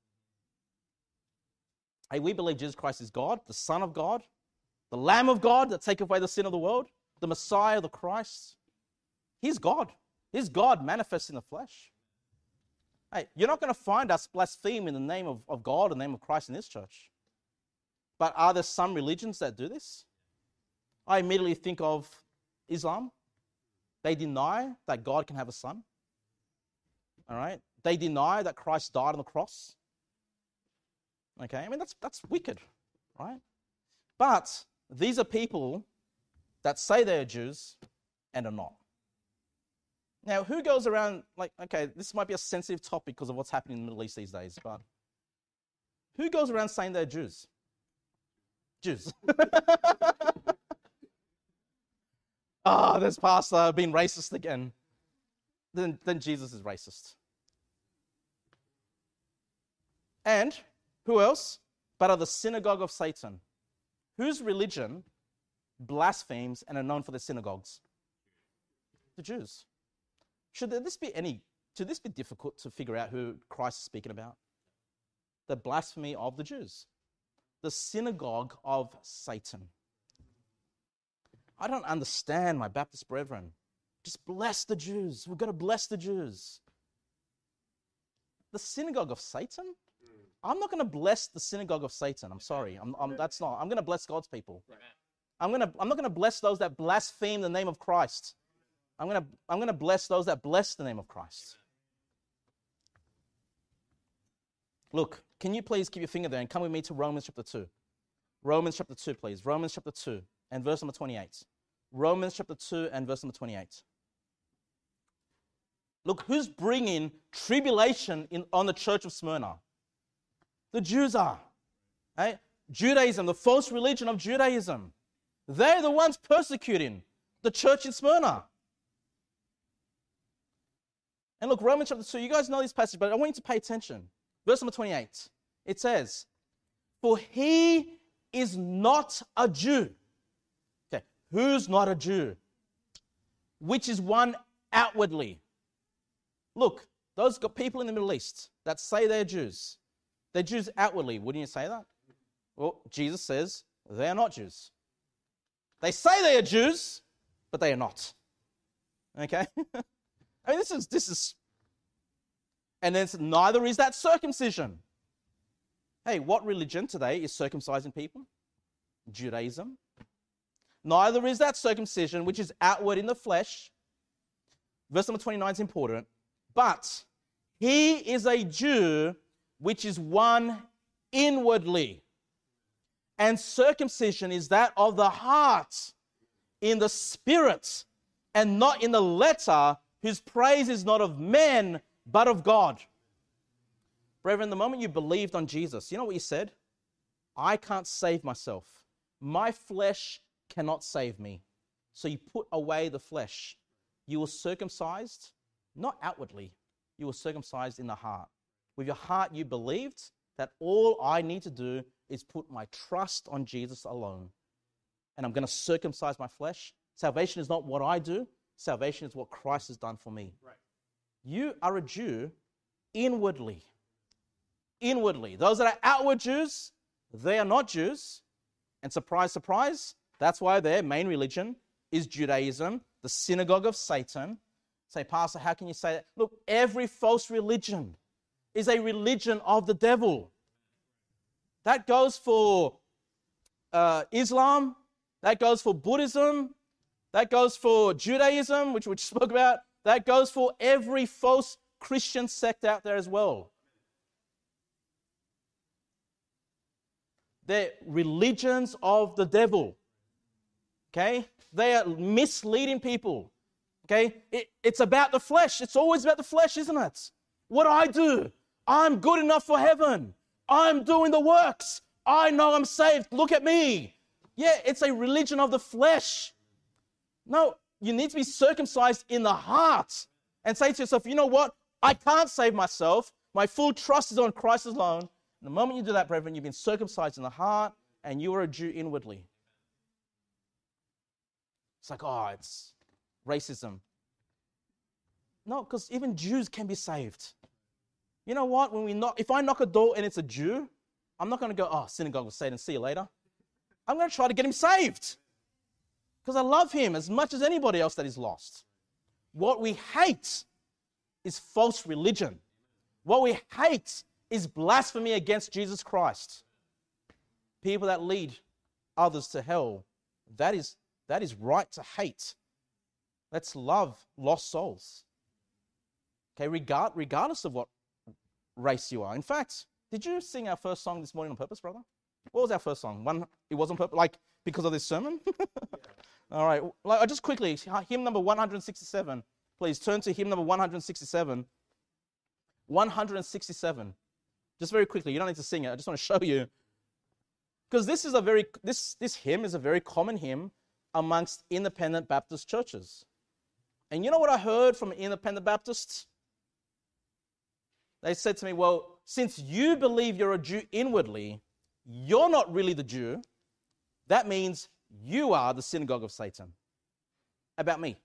Hey, we believe Jesus Christ is God, the Son of God, the Lamb of God that taketh away the sin of the world, the Messiah, the Christ. He's God. He's God manifest in the flesh. Hey, you're not going to find us blaspheme in the name of, of God, the name of Christ in this church. But are there some religions that do this? I immediately think of Islam. They deny that God can have a son. All right? They deny that Christ died on the cross. Okay? I mean, that's that's wicked, right? But these are people that say they're Jews and are not. Now, who goes around, like, okay, this might be a sensitive topic because of what's happening in the Middle East these days, but who goes around saying they're Jews? Jews. Ah, oh, this pastor being racist again. Then, then Jesus is racist. And who else? But are the synagogue of Satan. Whose religion blasphemes and are known for their synagogues? The Jews. Should this be any, should this be difficult to figure out who Christ is speaking about? The blasphemy of the Jews. The synagogue of Satan. I don't understand, my Baptist brethren. Just bless the Jews. We've got to bless the Jews. The synagogue of Satan? I'm not going to bless the synagogue of Satan. I'm sorry. I'm, I'm, that's not. I'm going to bless God's people. I'm going to. I'm not going to bless those that blaspheme the name of Christ. I'm going to. I'm going to bless those that bless the name of Christ. Look, can you please keep your finger there and come with me to Romans chapter two? Romans chapter two, please. Romans chapter two and verse number twenty-eight. Romans chapter two and verse number twenty-eight. Look, who's bringing tribulation in, on the church of Smyrna? The Jews are. Right? Judaism, the false religion of Judaism. They're the ones persecuting the church in Smyrna. And look, Romans chapter two, you guys know this passage, but I want you to pay attention. Verse number twenty-eight. It says, for he is not a Jew. Okay, who's not a Jew? Which is one outwardly. Look, those got people in the Middle East that say they're Jews. They're Jews outwardly. Wouldn't you say that? Well, Jesus says they are not Jews. They say they are Jews, but they are not. Okay? I mean, this is, this is, and then neither is that circumcision. Hey, what religion today is circumcising people? Judaism. Neither is that circumcision, which is outward in the flesh. Verse number twenty-nine is important. But he is a Jew, which is one inwardly. And circumcision is that of the heart, in the spirit, and not in the letter, whose praise is not of men, but of God. Brethren, the moment you believed on Jesus, you know what you said? I can't save myself. My flesh cannot save me. So you put away the flesh. You were circumcised, not outwardly. You were circumcised in the heart. With your heart, you believed that all I need to do is put my trust on Jesus alone. And I'm going to circumcise my flesh. Salvation is not what I do. Salvation is what Christ has done for me. Right. You are a Jew inwardly. Inwardly. Those that are outward Jews, they are not Jews. And surprise, surprise, that's why their main religion is Judaism, the synagogue of Satan. Say, Pastor, how can you say that? Look, every false religion is a religion of the devil. That goes for uh, Islam. That goes for Buddhism. That goes for Judaism, which we spoke about. That goes for every false Christian sect out there as well. They're religions of the devil. Okay? They are misleading people. Okay? It, it's about the flesh. It's always about the flesh, isn't it? What do I do? I'm good enough for heaven. I'm doing the works. I know I'm saved. Look at me. Yeah, it's a religion of the flesh. No, you need to be circumcised in the heart and say to yourself, you know what? I can't save myself. My full trust is on Christ alone. And the moment you do that, brethren, you've been circumcised in the heart and you are a Jew inwardly. It's like, oh, it's racism. No, because even Jews can be saved. You know what? When we knock, if I knock a door and it's a Jew, I'm not going to go, oh, synagogue of Satan, see you later. I'm going to try to get him saved because I love him as much as anybody else that is lost. What we hate is false religion. What we hate is blasphemy against Jesus Christ. People that lead others to hell, that is, that is right to hate. Let's love lost souls. Okay, regard, regardless of what race you are. In fact, did you sing our first song this morning on purpose, brother? What was our first song? One, it was on purpose, like because of this sermon? Yeah. All right, like, just quickly, hymn number one hundred sixty-seven. Please turn to hymn number one hundred sixty-seven. one hundred sixty-seven. Just very quickly, you don't need to sing it. I just want to show you. Because this is a very, this, this hymn is a very common hymn amongst independent Baptist churches. And you know what I heard from independent Baptists? They said to me, well, since you believe you're a Jew inwardly, you're not really the Jew. That means you are the synagogue of Satan. About me.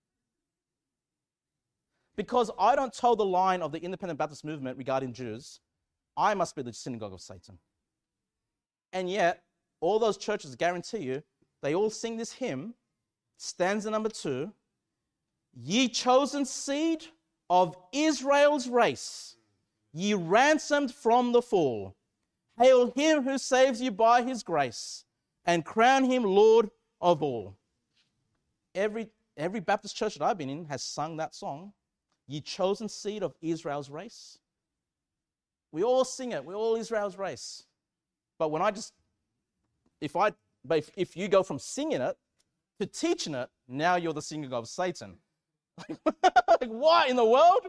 Because I don't toe the line of the independent Baptist movement regarding Jews, I must be the synagogue of Satan. And yet, all those churches, guarantee you, they all sing this hymn, stanza number two, ye chosen seed of Israel's race, ye ransomed from the fall, hail him who saves you by his grace, and crown him Lord of all. Every, every Baptist church that I've been in has sung that song, ye chosen seed of Israel's race. We all sing it. We're all Israel's race. But when I just, if I, but if, if you go from singing it to teaching it, now you're the synagogue of Satan. Like, what in the world?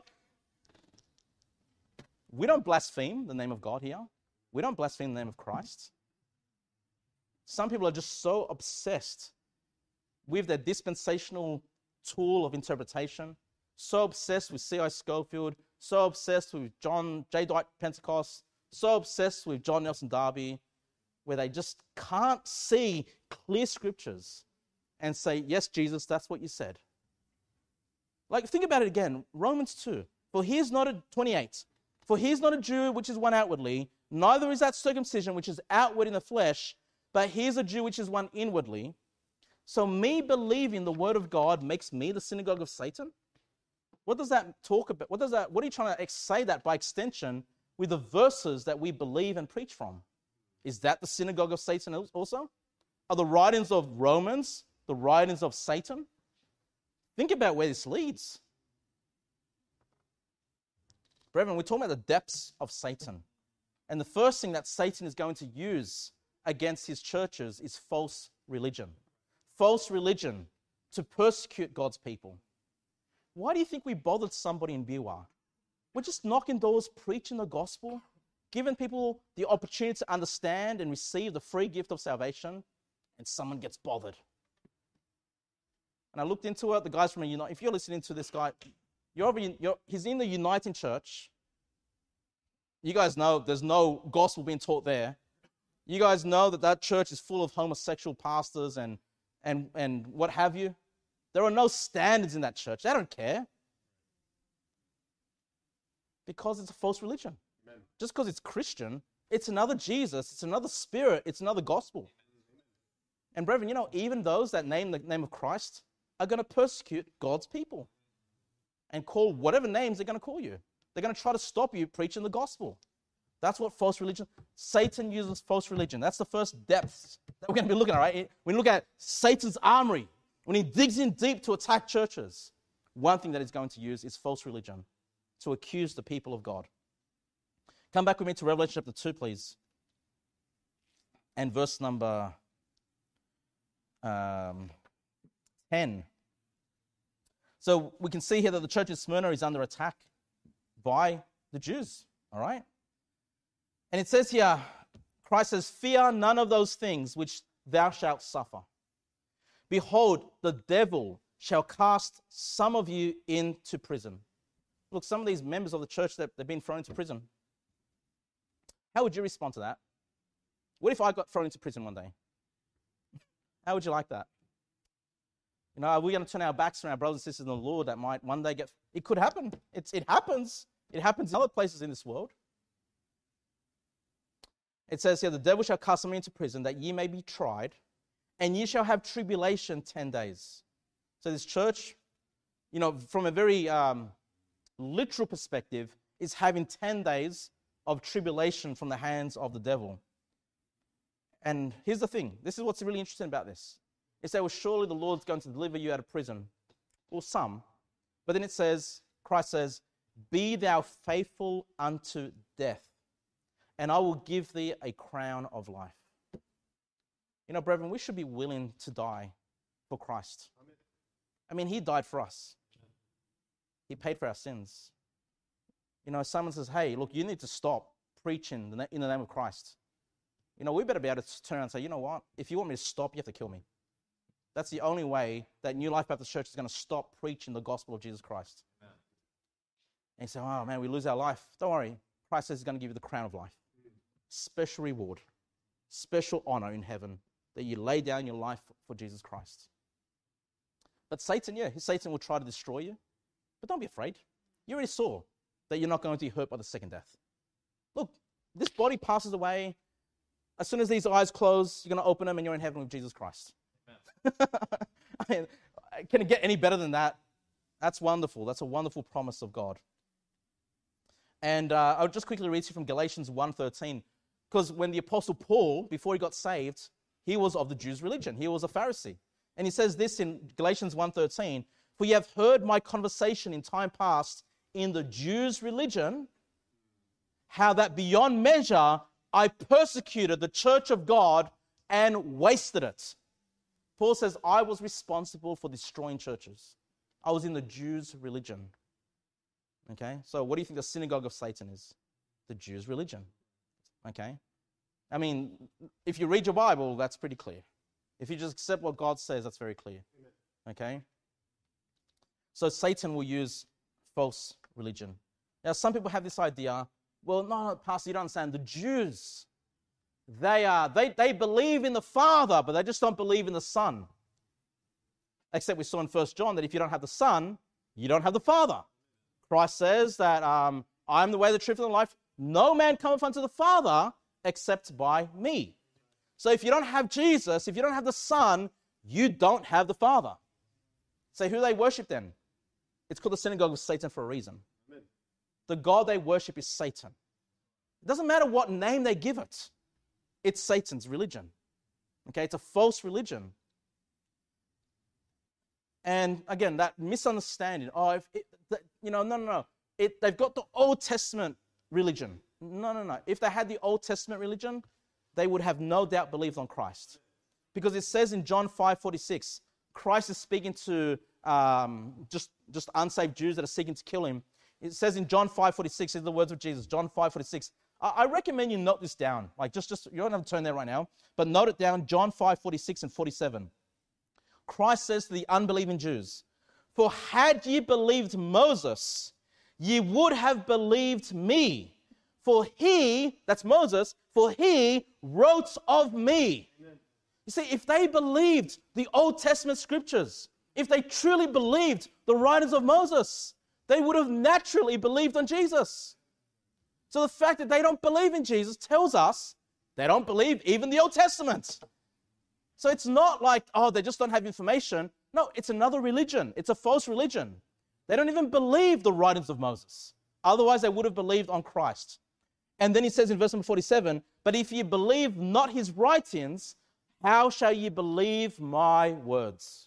We don't blaspheme the name of God here. We don't blaspheme the name of Christ. Some people are just so obsessed with their dispensational tool of interpretation, so obsessed with C I Scofield, so obsessed with John J. Dwight Pentecost, so obsessed with John Nelson Darby, where they just can't see clear scriptures and say, yes, Jesus, that's what you said. Like, think about it again. Romans two. For he is not a, twenty-eight. For he is not a Jew, which is one outwardly, neither is that circumcision, which is outward in the flesh, but he is a Jew, which is one inwardly. So me believing the word of God makes me the synagogue of Satan? What does that talk about? What does that, what are you trying to say that by extension with the verses that we believe and preach from? Is that the synagogue of Satan also? Are the writings of Romans the writings of Satan? Think about where this leads. Brethren, we're talking about the depths of Satan. And the first thing that Satan is going to use against his churches is false religion. False religion to persecute God's people. Why do you think we bothered somebody in Biwa? We're just knocking doors, preaching the gospel, giving people the opportunity to understand and receive the free gift of salvation, and someone gets bothered. And I looked into it. The guys from a Unite, if you're listening to this guy, you're over, you're, he's in the Uniting Church. You guys know there's no gospel being taught there. You guys know that that church is full of homosexual pastors and and and what have you. There are no standards in that church. They don't care. Because it's a false religion. Amen. Just because it's Christian, it's another Jesus, it's another spirit, it's another gospel. And brethren, you know, even those that name the name of Christ are going to persecute God's people and call whatever names they're going to call you. They're going to try to stop you preaching the gospel. That's what false religion, Satan uses false religion. That's the first depth that we're going to be looking at, right? When we look at Satan's armory, when he digs in deep to attack churches, one thing that he's going to use is false religion to accuse the people of God. Come back with me to Revelation chapter two, please. And verse number um, ten. So we can see here that the church in Smyrna is under attack by the Jews, all right? And it says here, Christ says, fear none of those things which thou shalt suffer. Behold, the devil shall cast some of you into prison. Look, some of these members of the church, that they've been thrown into prison. How would you respond to that? What if I got thrown into prison one day? How would you like that? You know, are we going to turn our backs on our brothers and sisters in the Lord that might one day get... It could happen. It's, it happens. It happens in other places in this world. It says here, the devil shall cast some into prison that ye may be tried, and ye shall have tribulation ten days. So this church, you know, from a very um, literal perspective, is having ten days of tribulation from the hands of the devil. And here's the thing. This is what's really interesting about this. It says, well, surely the Lord's going to deliver you out of prison. Well, some. But then it says, Christ says, be thou faithful unto death, and I will give thee a crown of life. You know, brethren, we should be willing to die for Christ. Amen. I mean, he died for us. He paid for our sins. You know, someone says, hey, look, you need to stop preaching in the name of Christ. You know, we better be able to turn around and say, you know what? If you want me to stop, you have to kill me. That's the only way that New Life Baptist Church is going to stop preaching the gospel of Jesus Christ. Amen. And you say, oh man, we lose our life. Don't worry. Christ says he's going to give you the crown of life. Special reward, special honor in heaven that you lay down your life for Jesus Christ. But Satan, yeah, Satan will try to destroy you. But don't be afraid. You already saw that you're not going to be hurt by the second death. Look, this body passes away. As soon as these eyes close, you're going to open them and you're in heaven with Jesus Christ. I mean, can it get any better than that? That's wonderful. That's a wonderful promise of God. And uh, I'll just quickly read you from Galatians one thirteen. Because when the Apostle Paul, before he got saved, he was of the Jews' religion. He was a Pharisee. And he says this in Galatians one thirteen, "For you have heard my conversation in time past in the Jews' religion, how that beyond measure I persecuted the church of God and wasted it." Paul says, I was responsible for destroying churches. I was in the Jews' religion. Okay, so what do you think the synagogue of Satan is? The Jews' religion. Okay, I mean, if you read your Bible, that's pretty clear. If you just accept what God says, that's very clear. Okay, so Satan will use false religion. Now, some people have this idea, well, no, no, Pastor, you don't understand. The Jews, they are they they believe in the Father, but they just don't believe in the Son. Except we saw in First John that if you don't have the Son, you don't have the Father. Christ says that um, I am the way, the truth, and the life. No man cometh unto the Father except by me. So if you don't have Jesus, if you don't have the Son, you don't have the Father. So who do they worship then? It's called the synagogue of Satan for a reason. Amen. The God they worship is Satan. It doesn't matter what name they give it. It's Satan's religion. Okay, it's a false religion. And again, that misunderstanding, oh, if it, that, you know, no, no, no. It, they've got the Old Testament religion. No, no, no. If they had the Old Testament religion, they would have no doubt believed on Christ. Because it says in John five forty-six, Christ is speaking to um, just, just unsaved Jews that are seeking to kill him. It says in John five forty-six, these are the words of Jesus, John five forty-six. I, I recommend you note this down. Like just, just, you don't have to turn there right now, but note it down, John five forty-six and forty-seven. Christ says to the unbelieving Jews, "For had ye believed Moses, ye would have believed me. For he," that's Moses, "for he wrote of me." Amen. You see, if they believed the Old Testament scriptures, if they truly believed the writings of Moses, they would have naturally believed on Jesus. So the fact that they don't believe in Jesus tells us they don't believe even the Old Testament. So it's not like, oh, they just don't have information. No, it's another religion. It's a false religion. They don't even believe the writings of Moses. Otherwise, they would have believed on Christ. And then he says in verse number forty-seven, "But if ye believe not his writings, how shall ye believe my words?"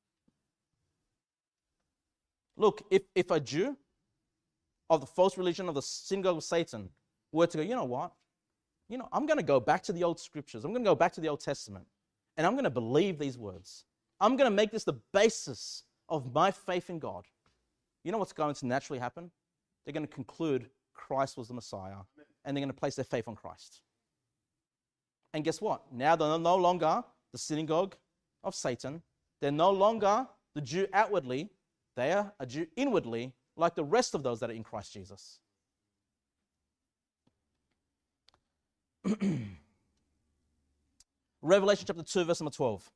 Look, if, if a Jew of the false religion of the synagogue of Satan were to go, you know what? You know, I'm going to go back to the old scriptures. I'm going to go back to the Old Testament. And I'm going to believe these words. I'm going to make this the basis of my faith in God. You know what's going to naturally happen? They're going to conclude Christ was the Messiah, and they're going to place their faith on Christ. And guess what? Now they're no longer the synagogue of Satan. They're no longer the Jew outwardly. They are a Jew inwardly, like the rest of those that are in Christ Jesus. Revelation chapter two, verse number twelve.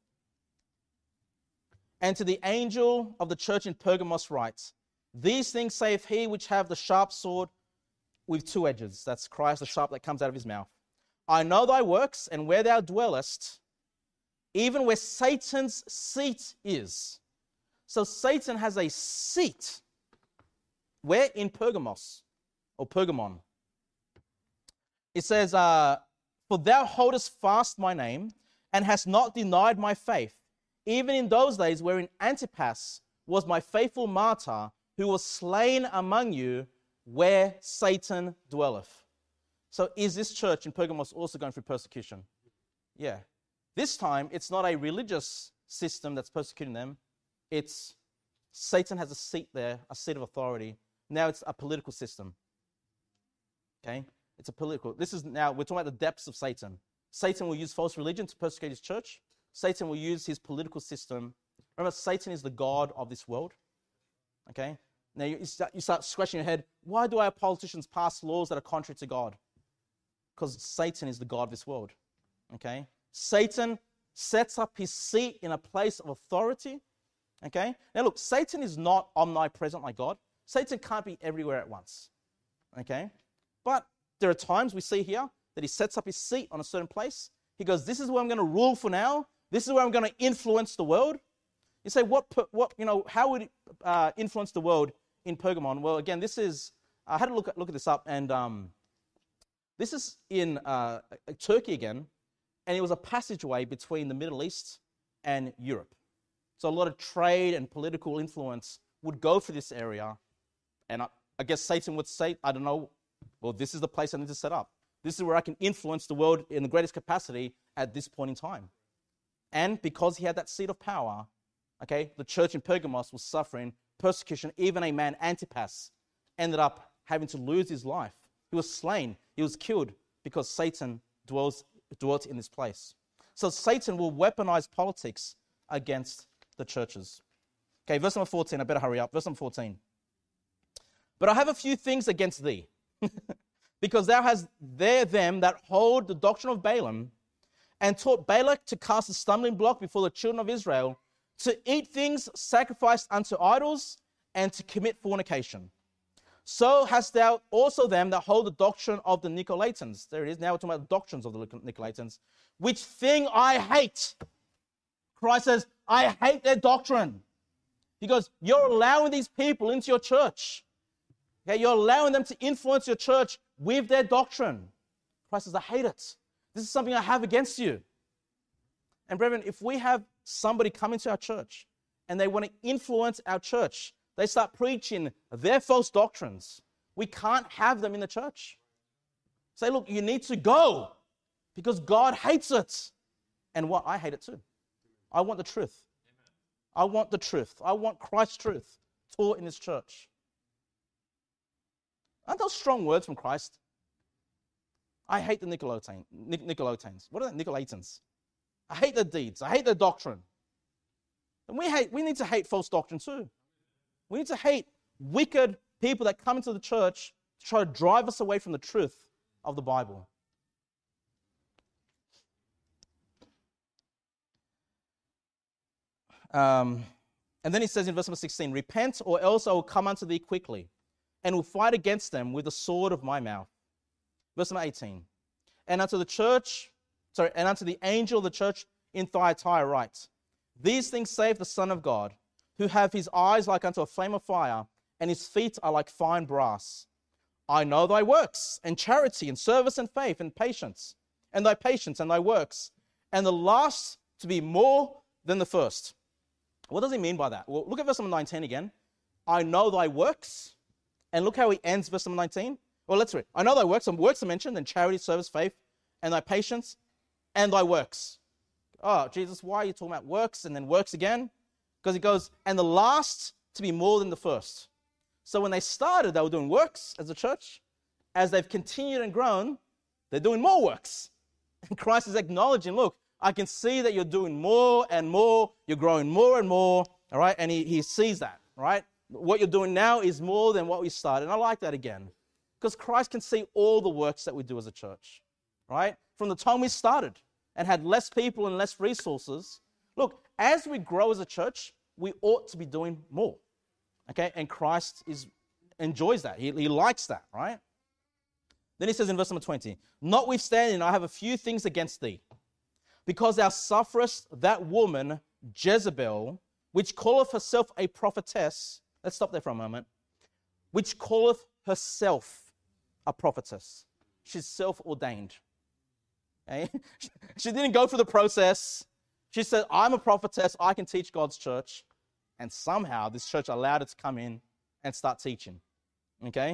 "And to the angel of the church in Pergamos write, These things saith he which have the sharp sword with two edges." That's Christ, the sharp that comes out of his mouth. "I know thy works, and where thou dwellest, even where Satan's seat is." So Satan has a seat. Where? In Pergamos, or Pergamon. It says, uh, "For thou holdest fast my name, and hast not denied my faith, even in those days wherein Antipas was my faithful martyr, who was slain among you, where Satan dwelleth." So is this church in Pergamos also going through persecution? Yeah. This time, it's not a religious system that's persecuting them. It's Satan has a seat there, a seat of authority. Now it's a political system. Okay? It's a political. This is now, we're talking about the depths of Satan. Satan will use false religion to persecute his church. Satan will use his political system. Remember, Satan is the god of this world. Okay? Now you start, you start scratching your head, why do our politicians pass laws that are contrary to God? Because Satan is the God of this world, okay? Satan sets up his seat in a place of authority, okay? Now look, Satan is not omnipresent like God. Satan can't be everywhere at once, okay? But there are times we see here that he sets up his seat on a certain place. He goes, this is where I'm going to rule for now. This is where I'm going to influence the world. You say, what, what, you know, how would it uh, influence the world in Pergamon? Well, again, this is, I had to look at, look at this up, and um, this is in uh, Turkey again, and it was a passageway between the Middle East and Europe. So a lot of trade and political influence would go for this area, and I, I guess Satan would say, I don't know, well, this is the place I need to set up. This is where I can influence the world in the greatest capacity at this point in time. And because he had that seat of power, okay, the church in Pergamos was suffering persecution. Even a man, Antipas, ended up having to lose his life. He was slain. He was killed because Satan dwells, dwelt in this place. So Satan will weaponize politics against the churches. Okay, verse number fourteen. I better hurry up. Verse number fourteen. But I have a few things against thee, because thou hast there them that hold the doctrine of Balaam, and taught Balak to cast a stumbling block before the children of Israel, to eat things sacrificed unto idols, and to commit fornication. So hast thou also them that hold the doctrine of the Nicolaitans. There it is. Now we're talking about the doctrines of the Nicolaitans. Which thing I hate. Christ says, I hate their doctrine. He goes, you're allowing these people into your church. Okay, you're allowing them to influence your church with their doctrine. Christ says, I hate it. This is something I have against you. And brethren, if we have somebody come into our church and they want to influence our church, they start preaching their false doctrines, we can't have them in the church. Say, look, you need to go because God hates it. And what? I hate it too. I want the truth. I want the truth. I want Christ's truth taught in this church. Aren't those strong words from Christ? I hate the Nicolaitans. Nicolaitans. What are the Nicolaitans? I hate their deeds. I hate their doctrine. And we hate. We need to hate false doctrine too. We need to hate wicked people that come into the church to try to drive us away from the truth of the Bible. Um, and then he says in verse number sixteen, repent, or else I will come unto thee quickly, and will fight against them with the sword of my mouth. Verse number eighteen, and unto the church, sorry, and unto the angel of the church in Thyatira write, these things saith the Son of God, who have his eyes like unto a flame of fire, and his feet are like fine brass. I know thy works, and charity, and service, and faith, and patience, and thy patience, and thy works, and the last to be more than the first. What does he mean by that? Well, look at verse number nineteen again. I know thy works. And look how he ends verse number nineteen. Well, let's read. I know thy works. Some works are mentioned, then charity, service, faith, and thy patience, and thy works. Oh, Jesus, why are you talking about works and then works again? Because he goes, and the last to be more than the first. So when they started, they were doing works as a church. As they've continued and grown, they're doing more works. And Christ is acknowledging, look, I can see that you're doing more and more. You're growing more and more, all right? And he, he sees that, right? What you're doing now is more than what we started. And I like that again. Because Christ can see all the works that we do as a church, right? From the time we started and had less people and less resources. Look, as we grow as a church, we ought to be doing more, okay? And Christ is enjoys that. He, he likes that, right? Then he says in verse number twenty, notwithstanding, I have a few things against thee, because thou sufferest that woman, Jezebel, which calleth herself a prophetess. Let's stop there for a moment. Which calleth herself a prophetess. She's self-ordained. Okay? She didn't go through the process. She said, I'm a prophetess. I can teach God's church. And somehow this church allowed her to come in and start teaching. Okay?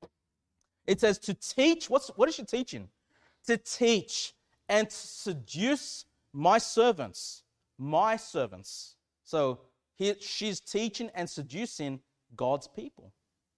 It says to teach. What's, what is she teaching? To teach and to seduce my servants. My servants. So he, she's teaching and seducing God's people.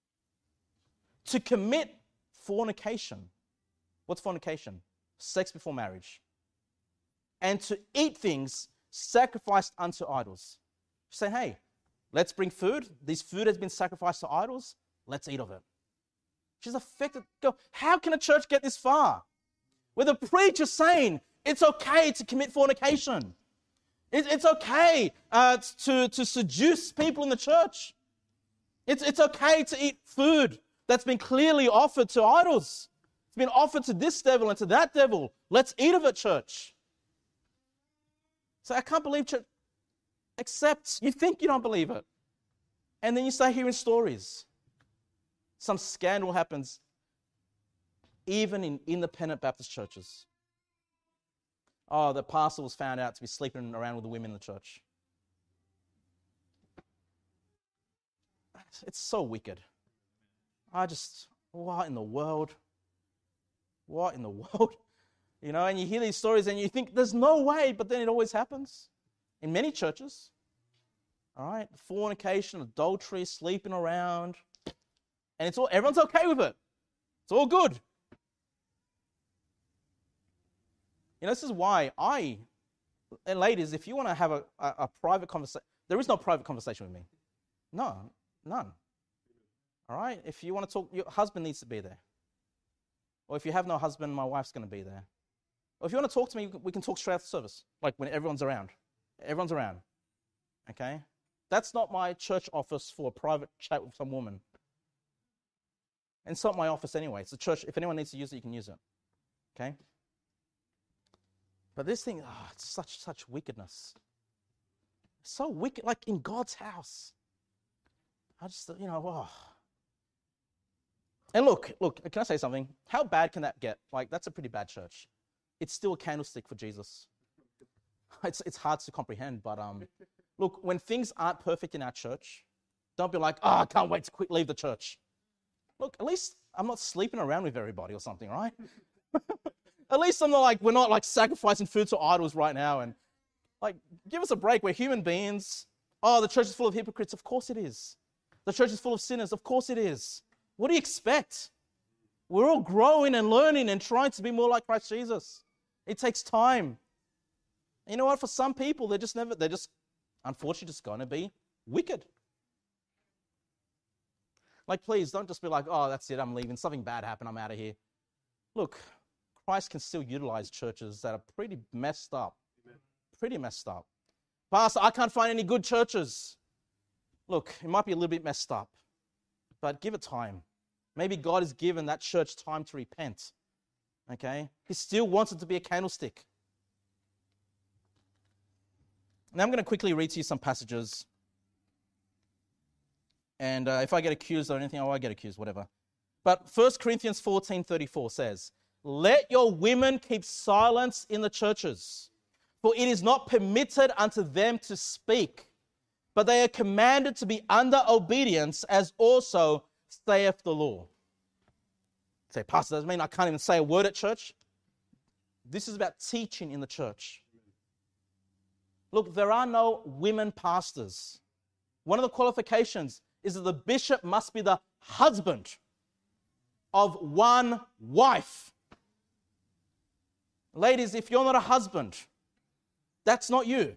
To commit fornication. What's fornication? Sex before marriage. And to eat things sacrificed unto idols. She's saying, hey, Let's bring food. This food has been sacrificed to idols. Let's eat of it. She's affected. Go, how can a church get this far? Where the preacher's saying it's okay to commit fornication. It, it's okay uh, to, to seduce people in the church. It's, it's okay to eat food that's been clearly offered to idols. It's been offered to this devil and to that devil. Let's eat of it, church. So I can't believe church accepts. You think you don't believe it. And then you start hearing stories. Some scandal happens even in independent Baptist churches. Oh, the pastor was found out to be sleeping around with the women in the church. It's so wicked. I just, what in the world? What in the world? You know, and you hear these stories and you think there's no way, but then it always happens in many churches. All right, fornication, adultery, sleeping around, and it's all, everyone's okay with it. It's all good. You know, this is why I, and ladies, if you want to have a, a, a private conversation, there is no private conversation with me. No, none. All right? If you want to talk, your husband needs to be there. Or if you have no husband, my wife's going to be there. Or if you want to talk to me, we can talk straight after service, like when everyone's around. Everyone's around. Okay? That's not my church office for a private chat with some woman. And it's not my office anyway. It's a church. If anyone needs to use it, you can use it. Okay? But this thing, oh, it's such, such wickedness. So wicked, like in God's house. I just, you know, oh. And look, look, can I say something? How bad can that get? Like, that's a pretty bad church. It's still a candlestick for Jesus. It's, it's hard to comprehend, but um, look, when things aren't perfect in our church, don't be like, oh, I can't wait to quit, leave the church. Look, at least I'm not sleeping around with everybody or something, right? At least I'm not like, we're not like sacrificing food to idols right now. And like, give us a break. We're human beings. Oh, the church is full of hypocrites. Of course it is. The church is full of sinners. Of course it is. What do you expect? We're all growing and learning and trying to be more like Christ Jesus. It takes time. And you know what? For some people, they're just never, they're just, unfortunately, just going to be wicked. Like, please don't just be like, oh, that's it, I'm leaving. Something bad happened. I'm out of here. Look, Christ can still utilize churches that are pretty messed up. Amen. Pretty messed up. Pastor, I can't find any good churches. Look, it might be a little bit messed up, but give it time. Maybe God has given that church time to repent. Okay? He still wants it to be a candlestick. Now I'm going to quickly read to you some passages. And uh, if I get accused or anything, oh, I get accused, whatever. But First Corinthians fourteen thirty-four says, let your women keep silence in the churches, for it is not permitted unto them to speak, but they are commanded to be under obedience, as also saith the law. Say, Pastor, does that mean I can't even say a word at church? This is about teaching in the church. Look, there are no women pastors. One of the qualifications is that the bishop must be the husband of one wife. Ladies, if you're not a husband, that's not you.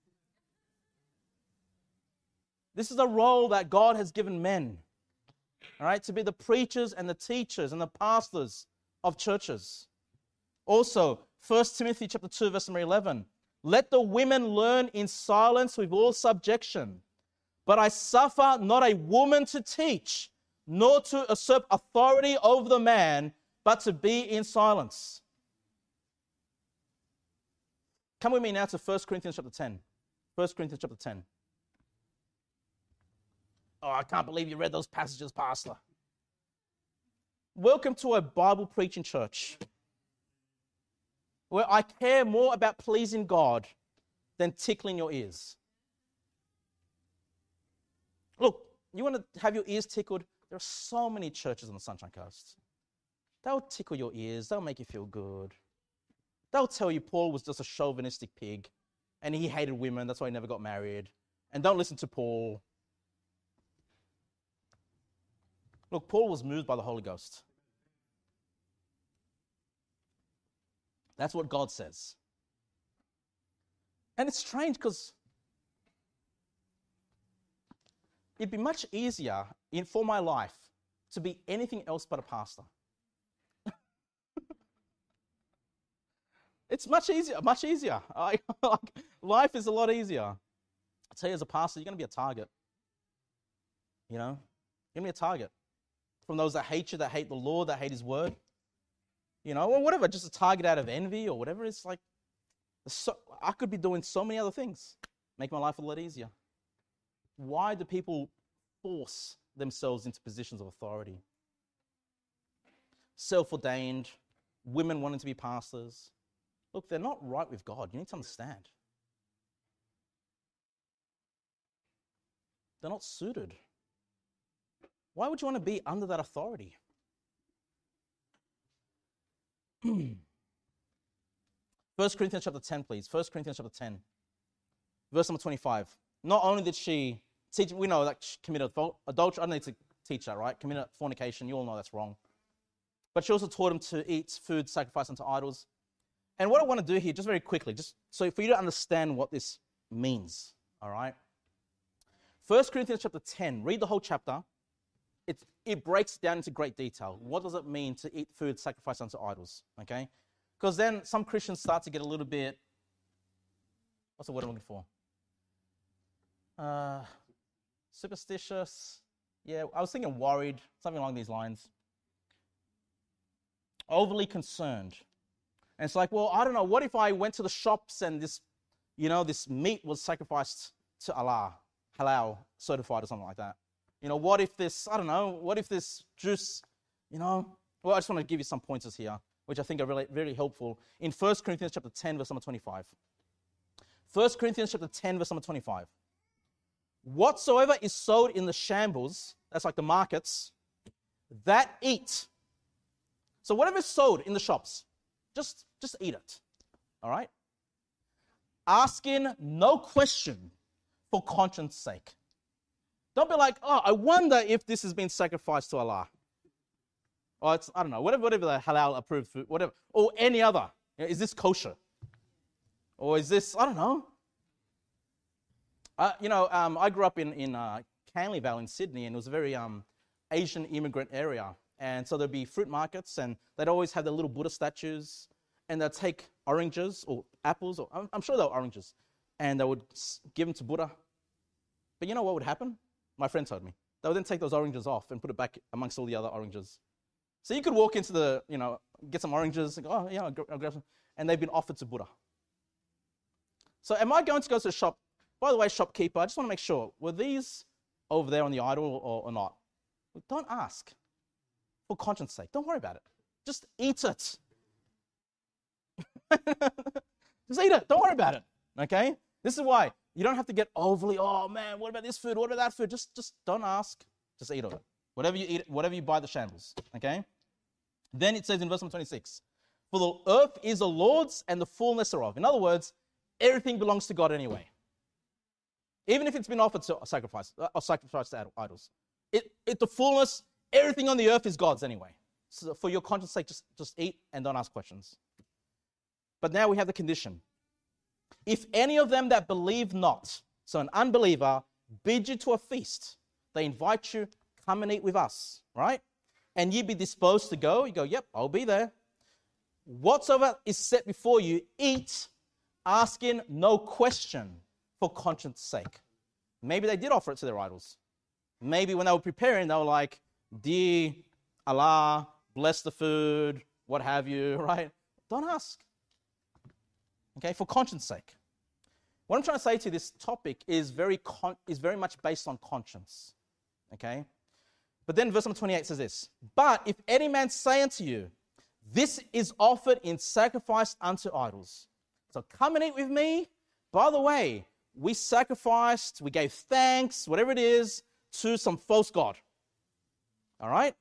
This is a role that God has given men, all right, to be the preachers and the teachers and the pastors of churches. Also, First Timothy chapter two, verse number eleven, let the women learn in silence with all subjection. But I suffer not a woman to teach, nor to usurp authority over the man, but to be in silence. Come with me now to First Corinthians chapter ten. First Corinthians chapter ten. Oh, I can't believe you read those passages, Pastor. Welcome to a Bible preaching church where I care more about pleasing God than tickling your ears. Look, you want to have your ears tickled? There are so many churches on the Sunshine Coast. They'll tickle your ears. They'll make you feel good. They'll tell you Paul was just a chauvinistic pig and he hated women. That's why he never got married. And don't listen to Paul. Look, Paul was moved by the Holy Ghost. That's what God says. And it's strange because it'd be much easier in, for my life to be anything else but a pastor. It's much easier, much easier. I, like, life is a lot easier. I tell you, as a pastor, you're going to be a target. You know, you're going to be a target from those that hate you, that hate the Lord, that hate His word. You know, or whatever, just a target out of envy or whatever. It's like, so, I could be doing so many other things, make my life a lot easier. Why do people force themselves into positions of authority? Self-ordained, women wanting to be pastors. Look, they're not right with God. You need to understand. They're not suited. Why would you want to be under that authority? First Corinthians chapter ten, please. First Corinthians chapter ten, verse number twenty-five. Not only did she teach, we know that she committed adultery. I don't need to teach that, right? Committed fornication. You all know that's wrong. But she also taught him to eat food sacrificed unto idols. And what I want to do here, just very quickly, just so for you to understand what this means, all right? First Corinthians chapter ten, read the whole chapter. It, it breaks down into great detail. What does it mean to eat food sacrificed unto idols, okay? Because then some Christians start to get a little bit, what's the word I'm looking for? Uh, superstitious. Yeah, I was thinking worried, something along these lines. Overly concerned. And it's like, well, I don't know, what if I went to the shops and this, you know, this meat was sacrificed to Allah, halal certified or something like that? You know, what if this, I don't know, what if this juice, you know? Well, I just want to give you some pointers here, which I think are really, really helpful. In First Corinthians chapter ten, verse number twenty-five. First Corinthians chapter ten, verse number twenty-five. Whatsoever is sold in the shambles, that's like the markets, that eat. So whatever is sold in the shops, just, just eat it, all right? Asking no question for conscience sake. Don't be like, oh, I wonder if this has been sacrificed to Allah. Or it's, I don't know, whatever, whatever the halal approved food, whatever, or any other. You know, is this kosher? Or is this, I don't know. Uh, you know, um, I grew up in, in uh, Canley Vale in Sydney, and it was a very um, Asian immigrant area. And so there'd be fruit markets, and they'd always have the little Buddha statues, and they'd take oranges or apples, or I'm, I'm sure they were oranges, and they would give them to Buddha. But you know what would happen? My friend told me. They would then take those oranges off and put it back amongst all the other oranges. So you could walk into the, you know, get some oranges, and go, oh, yeah, I'll, I'll grab some, and they've been offered to Buddha. So am I going to go to the shop? By the way, shopkeeper, I just want to make sure, were these over there on the idol or, or not? Well, don't ask. For conscience sake, don't worry about it. Just eat it. Just eat it. Don't worry about it. Okay? This is why you don't have to get overly, oh man, what about this food? What about that food? Just, just don't ask. Just eat it. Whatever you eat, whatever you buy the shambles. Okay? Then it says in verse number twenty-six, for the earth is the Lord's and the fullness thereof. In other words, everything belongs to God anyway. Even if it's been offered to sacrifice or sacrificed to idols. It, it, the fullness, everything on the earth is God's anyway. So for your conscience sake, just, just eat and don't ask questions. But now we have the condition. If any of them that believe not, so an unbeliever, bid you to a feast, they invite you, come and eat with us, right? And you be disposed to go, you go, yep, I'll be there. Whatsoever is set before you, eat, asking no question for conscience sake. Maybe they did offer it to their idols. Maybe when they were preparing, they were like, dear Allah, bless the food, what have you, right? Don't ask. Okay, for conscience sake. What I'm trying to say to you, this topic is very con- is very much based on conscience. Okay? But then verse number twenty-eight says this, but if any man say unto you, this is offered in sacrifice unto idols. So come and eat with me. By the way, we sacrificed, we gave thanks, whatever it is, to some false god. All right?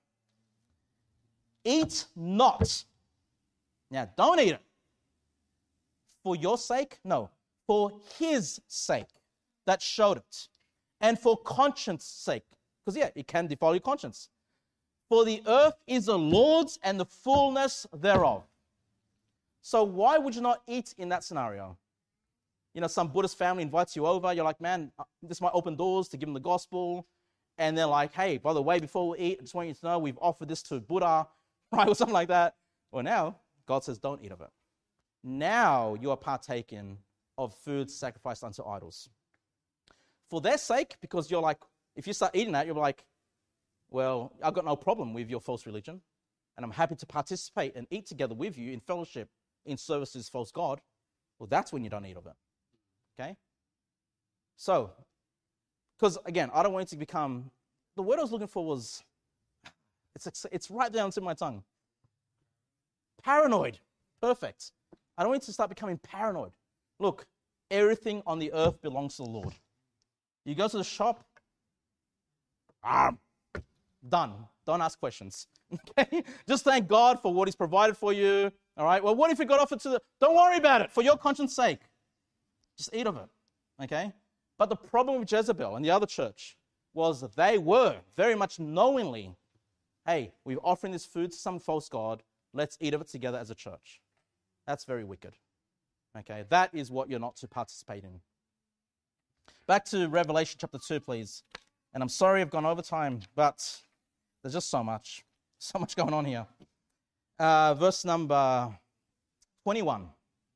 Eat not. Now, don't eat it. For your sake? No. For his sake that showed it. And for conscience sake. Because, yeah, it can defile your conscience. For the earth is the Lord's and the fullness thereof. So why would you not eat in that scenario? You know, some Buddhist family invites you over. You're like, man, this might open doors to give them the gospel. and they're like, hey, by the way, before we eat, I just want you to know we've offered this to Buddha, right, or something like that. Well, now God says, don't eat of it. Now you are partaking of food sacrificed unto idols. For their sake, because you're like, if you start eating that, you're like, well, I've got no problem with your false religion, and I'm happy to participate and eat together with you in fellowship in service to this false God. Well, that's when you don't eat of it. Okay? So, because again, I don't want it to become, the word I was looking for was, it's, it's right down to my tongue. Paranoid. Perfect. I don't want it to start becoming paranoid. Look, everything on the earth belongs to the Lord. You go to the shop, ah, done. Don't ask questions. Okay? Just thank God for what He's provided for you. All right? Well, what if it got offered to the... Don't worry about it. For your conscience sake. Just eat of it. Okay? But the problem with Jezebel and the other church was that they were very much knowingly, hey, we're offering this food to some false god. Let's eat of it together as a church. That's very wicked. Okay? That is what you're not to participate in. Back to Revelation chapter two, please. And I'm sorry I've gone over time, but there's just so much. So much going on here. Uh, verse number twenty-one.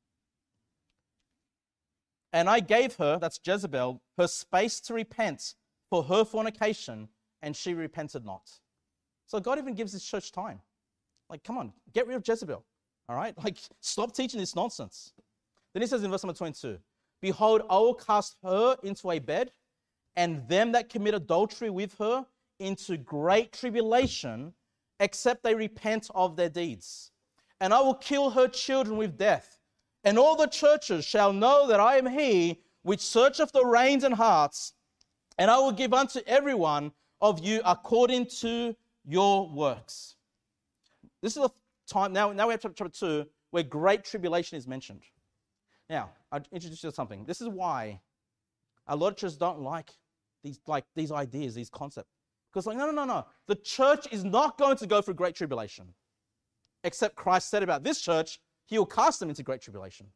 And I gave her, that's Jezebel, her space to repent for her fornication, and she repented not. So God even gives His church time. Like, come on, get rid of Jezebel. All right? Like, stop teaching this nonsense. Then He says in verse number twenty-two, behold, I will cast her into a bed, and them that commit adultery with her into great tribulation, except they repent of their deeds. And I will kill her children with death. And all the churches shall know that I am He which searcheth the reins and hearts, and I will give unto every one of you according to your works. This is a time, now, now we have chapter two, where great tribulation is mentioned. Now, I'll introduce you to something. This is why a lot of churches don't like these, like these ideas, these concepts. Because like, no, no, no, no. The church is not going to go through great tribulation. Except Christ said about this church, He will cast them into great tribulation.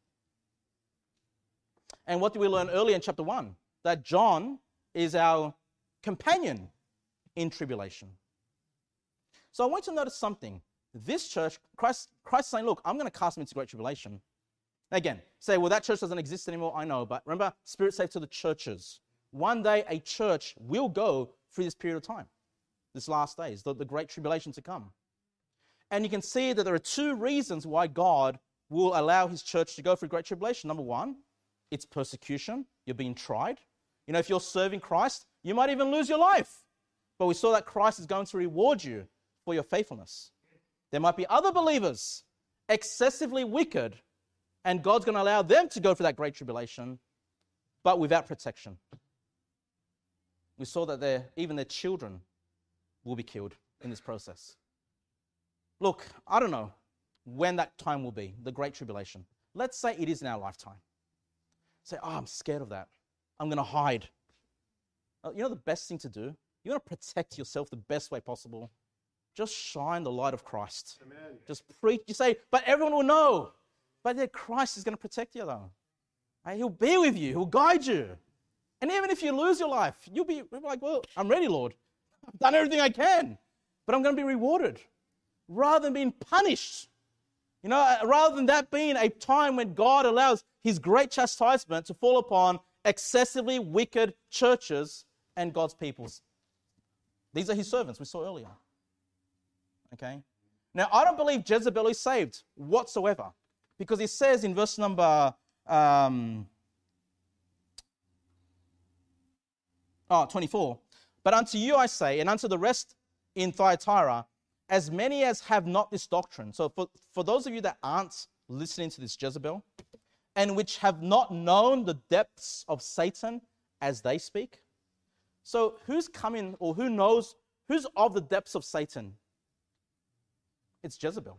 And what do we learn earlier in chapter one? That John is our companion in tribulation. So I want you to notice something. This church, Christ, Christ is saying, look, I'm going to cast them into great tribulation. Again, say, well, that church doesn't exist anymore. I know, but remember, Spirit saved to the churches. One day a church will go through this period of time, this last days, the, the great tribulation to come. And you can see that there are two reasons why God will allow His church to go through great tribulation. Number one, it's persecution. You're being tried. You know, if you're serving Christ, you might even lose your life. But we saw that Christ is going to reward you for your faithfulness. There might be other believers, excessively wicked, and God's going to allow them to go through that great tribulation, but without protection. We saw that their, even their children will be killed in this process. Look, I don't know when that time will be, the great tribulation. Let's say it is in our lifetime. Say, oh, I'm scared of that. I'm going to hide. You know the best thing to do? You want to protect yourself the best way possible. Just shine the light of Christ. Amen. Just preach. You say, but everyone will know. But then Christ is going to protect you though. Right? He'll be with you. He'll guide you. And even if you lose your life, you'll be, you'll be like, well, I'm ready, Lord. I've done everything I can. But I'm going to be rewarded. Rather than being punished. You know, rather than that being a time when God allows His great chastisement to fall upon excessively wicked churches and God's peoples. These are His servants we saw earlier. Okay? Now, I don't believe Jezebel is saved whatsoever. Because it says in verse number um, oh, twenty-four, but unto you I say, and unto the rest in Thyatira, as many as have not this doctrine. So for, for those of you that aren't listening to this Jezebel, and which have not known the depths of Satan as they speak. So who's coming, or who knows, who's of the depths of Satan? It's Jezebel.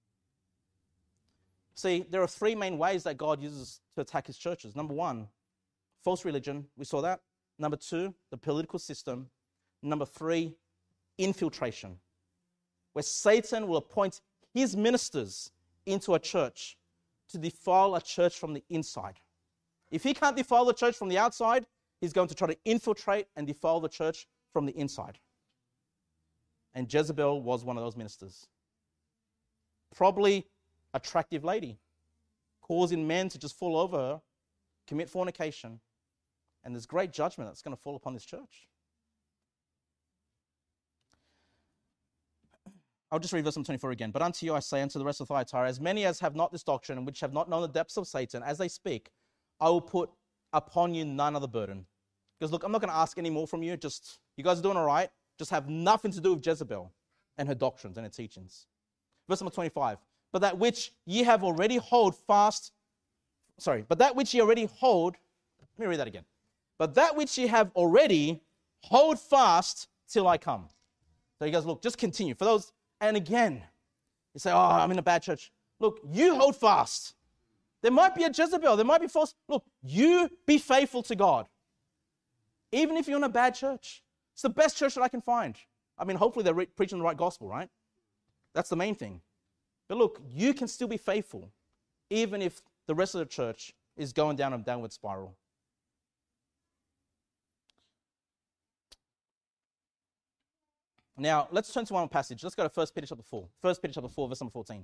See, there are three main ways that God uses to attack His churches. Number one, false religion. We saw that. Number two, the political system. Number three, infiltration, where Satan will appoint his ministers into a church to defile a church from the inside. If he can't defile the church from the outside, he's going to try to infiltrate and defile the church from the inside. And Jezebel was one of those ministers. Probably attractive lady, causing men to just fall over her, commit fornication, and there's great judgment that's going to fall upon this church. I'll just read verse twenty-four again. But unto you I say, unto the rest of Thyatira, as many as have not this doctrine, and which have not known the depths of Satan, as they speak, I will put upon you none other burden. Because look, I'm not going to ask any more from you. Just, you guys are doing all right. Just have nothing to do with Jezebel and her doctrines and her teachings. Verse number twenty-five. But that which ye have already hold fast, sorry, but that which ye already hold, let me read that again. But that which ye have already hold fast till I come. So you guys, look, just continue. For those, and again, you say, oh, I'm in a bad church. Look, you hold fast. There might be a Jezebel. There might be false. Look, you be faithful to God. Even if you're in a bad church. It's the best church that I can find. I mean, hopefully they're re- preaching the right gospel, right? That's the main thing. But look, you can still be faithful, even if the rest of the church is going down a downward spiral. Now, let's turn to one passage. Let's go to First Peter chapter four. First Peter chapter four, verse number fourteen.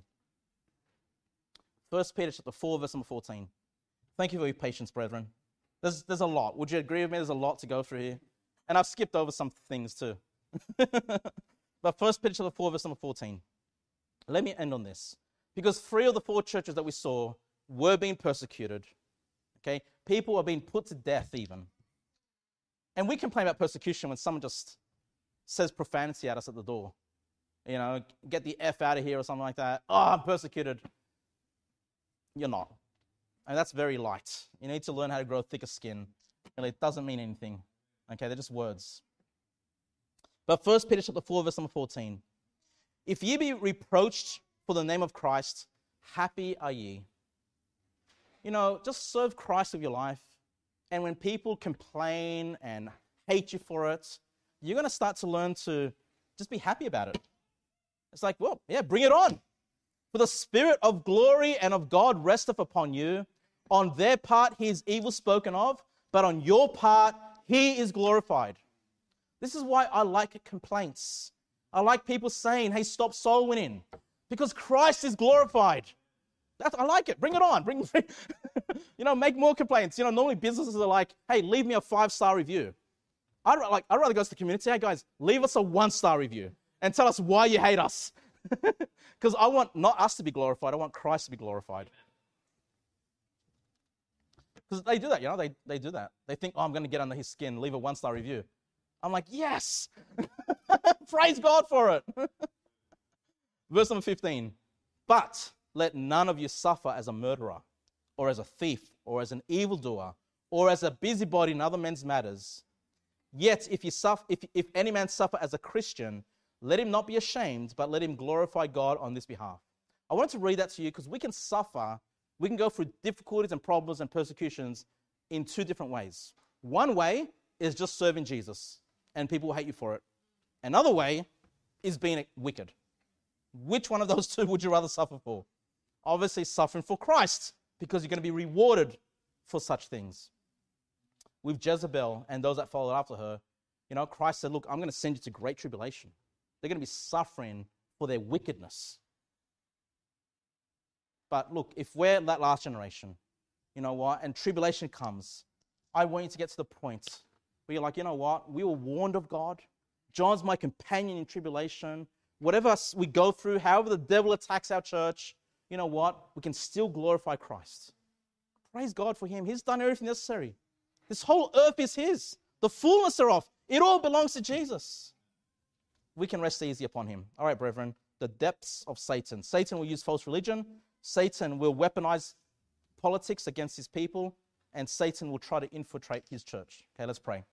First Peter chapter four, verse number fourteen. Thank you for your patience, brethren. There's, there's a lot. Would you agree with me? There's a lot to go through here. And I've skipped over some things too. But First Peter chapter four, verse number fourteen. Let me end on this. Because three of the four churches that we saw were being persecuted. Okay? People are being put to death even. And we complain about persecution when someone just says profanity at us at the door. You know, get the F out of here or something like that. Oh, I'm persecuted. You're not. And that's very light. You need to learn how to grow thicker skin. Really, it doesn't mean anything. Okay, they're just words. But First Peter chapter four, verse number fourteen. If ye be reproached for the name of Christ, happy are ye. You know, just serve Christ with your life. And when people complain and hate you for it, you're going to start to learn to just be happy about it. It's like, well, yeah, bring it on. For the Spirit of glory and of God resteth upon you. On their part he is evil spoken of, but on your part he is glorified. This is why I like complaints. I like people saying, hey, stop soul winning. Because Christ is glorified. That's, I like it. Bring it on. Bring, bring you know, make more complaints. You know, normally businesses are like, hey, leave me a five-star review. I'd, like, I'd rather go to the community. Hey, guys, leave us a one-star review and tell us why you hate us. Because I want not us to be glorified. I want Christ to be glorified. Because they do that, you know, they, they do that. They think, oh, I'm going to get under his skin, leave a one-star review. I'm like, yes! Praise God for it. Verse number fifteen. But let none of you suffer as a murderer, or as a thief, or as an evildoer, or as a busybody in other men's matters. Yet if, you suffer, if, if any man suffer as a Christian, let him not be ashamed, but let him glorify God on this behalf. I wanted to read that to you because we can suffer, we can go through difficulties and problems and persecutions in two different ways. One way is just serving Jesus, and people will hate you for it. Another way is being wicked. Which one of those two would you rather suffer for? Obviously suffering for Christ, because you're going to be rewarded for such things. With Jezebel and those that followed after her, you know, Christ said, look, I'm going to send you to great tribulation. They're going to be suffering for their wickedness. But look, if we're that last generation, you know what, and tribulation comes, I want you to get to the point where you're like, you know what, we were warned of God. John's my companion in tribulation. Whatever we go through, however the devil attacks our church, you know what, we can still glorify Christ. Praise God for him. He's done everything necessary. This whole earth is his. The fullness thereof. It all belongs to Jesus. We can rest easy upon him. All right, brethren, the depths of Satan. Satan will use false religion. Satan will weaponize politics against his people. And Satan will try to infiltrate his church. Okay, let's pray.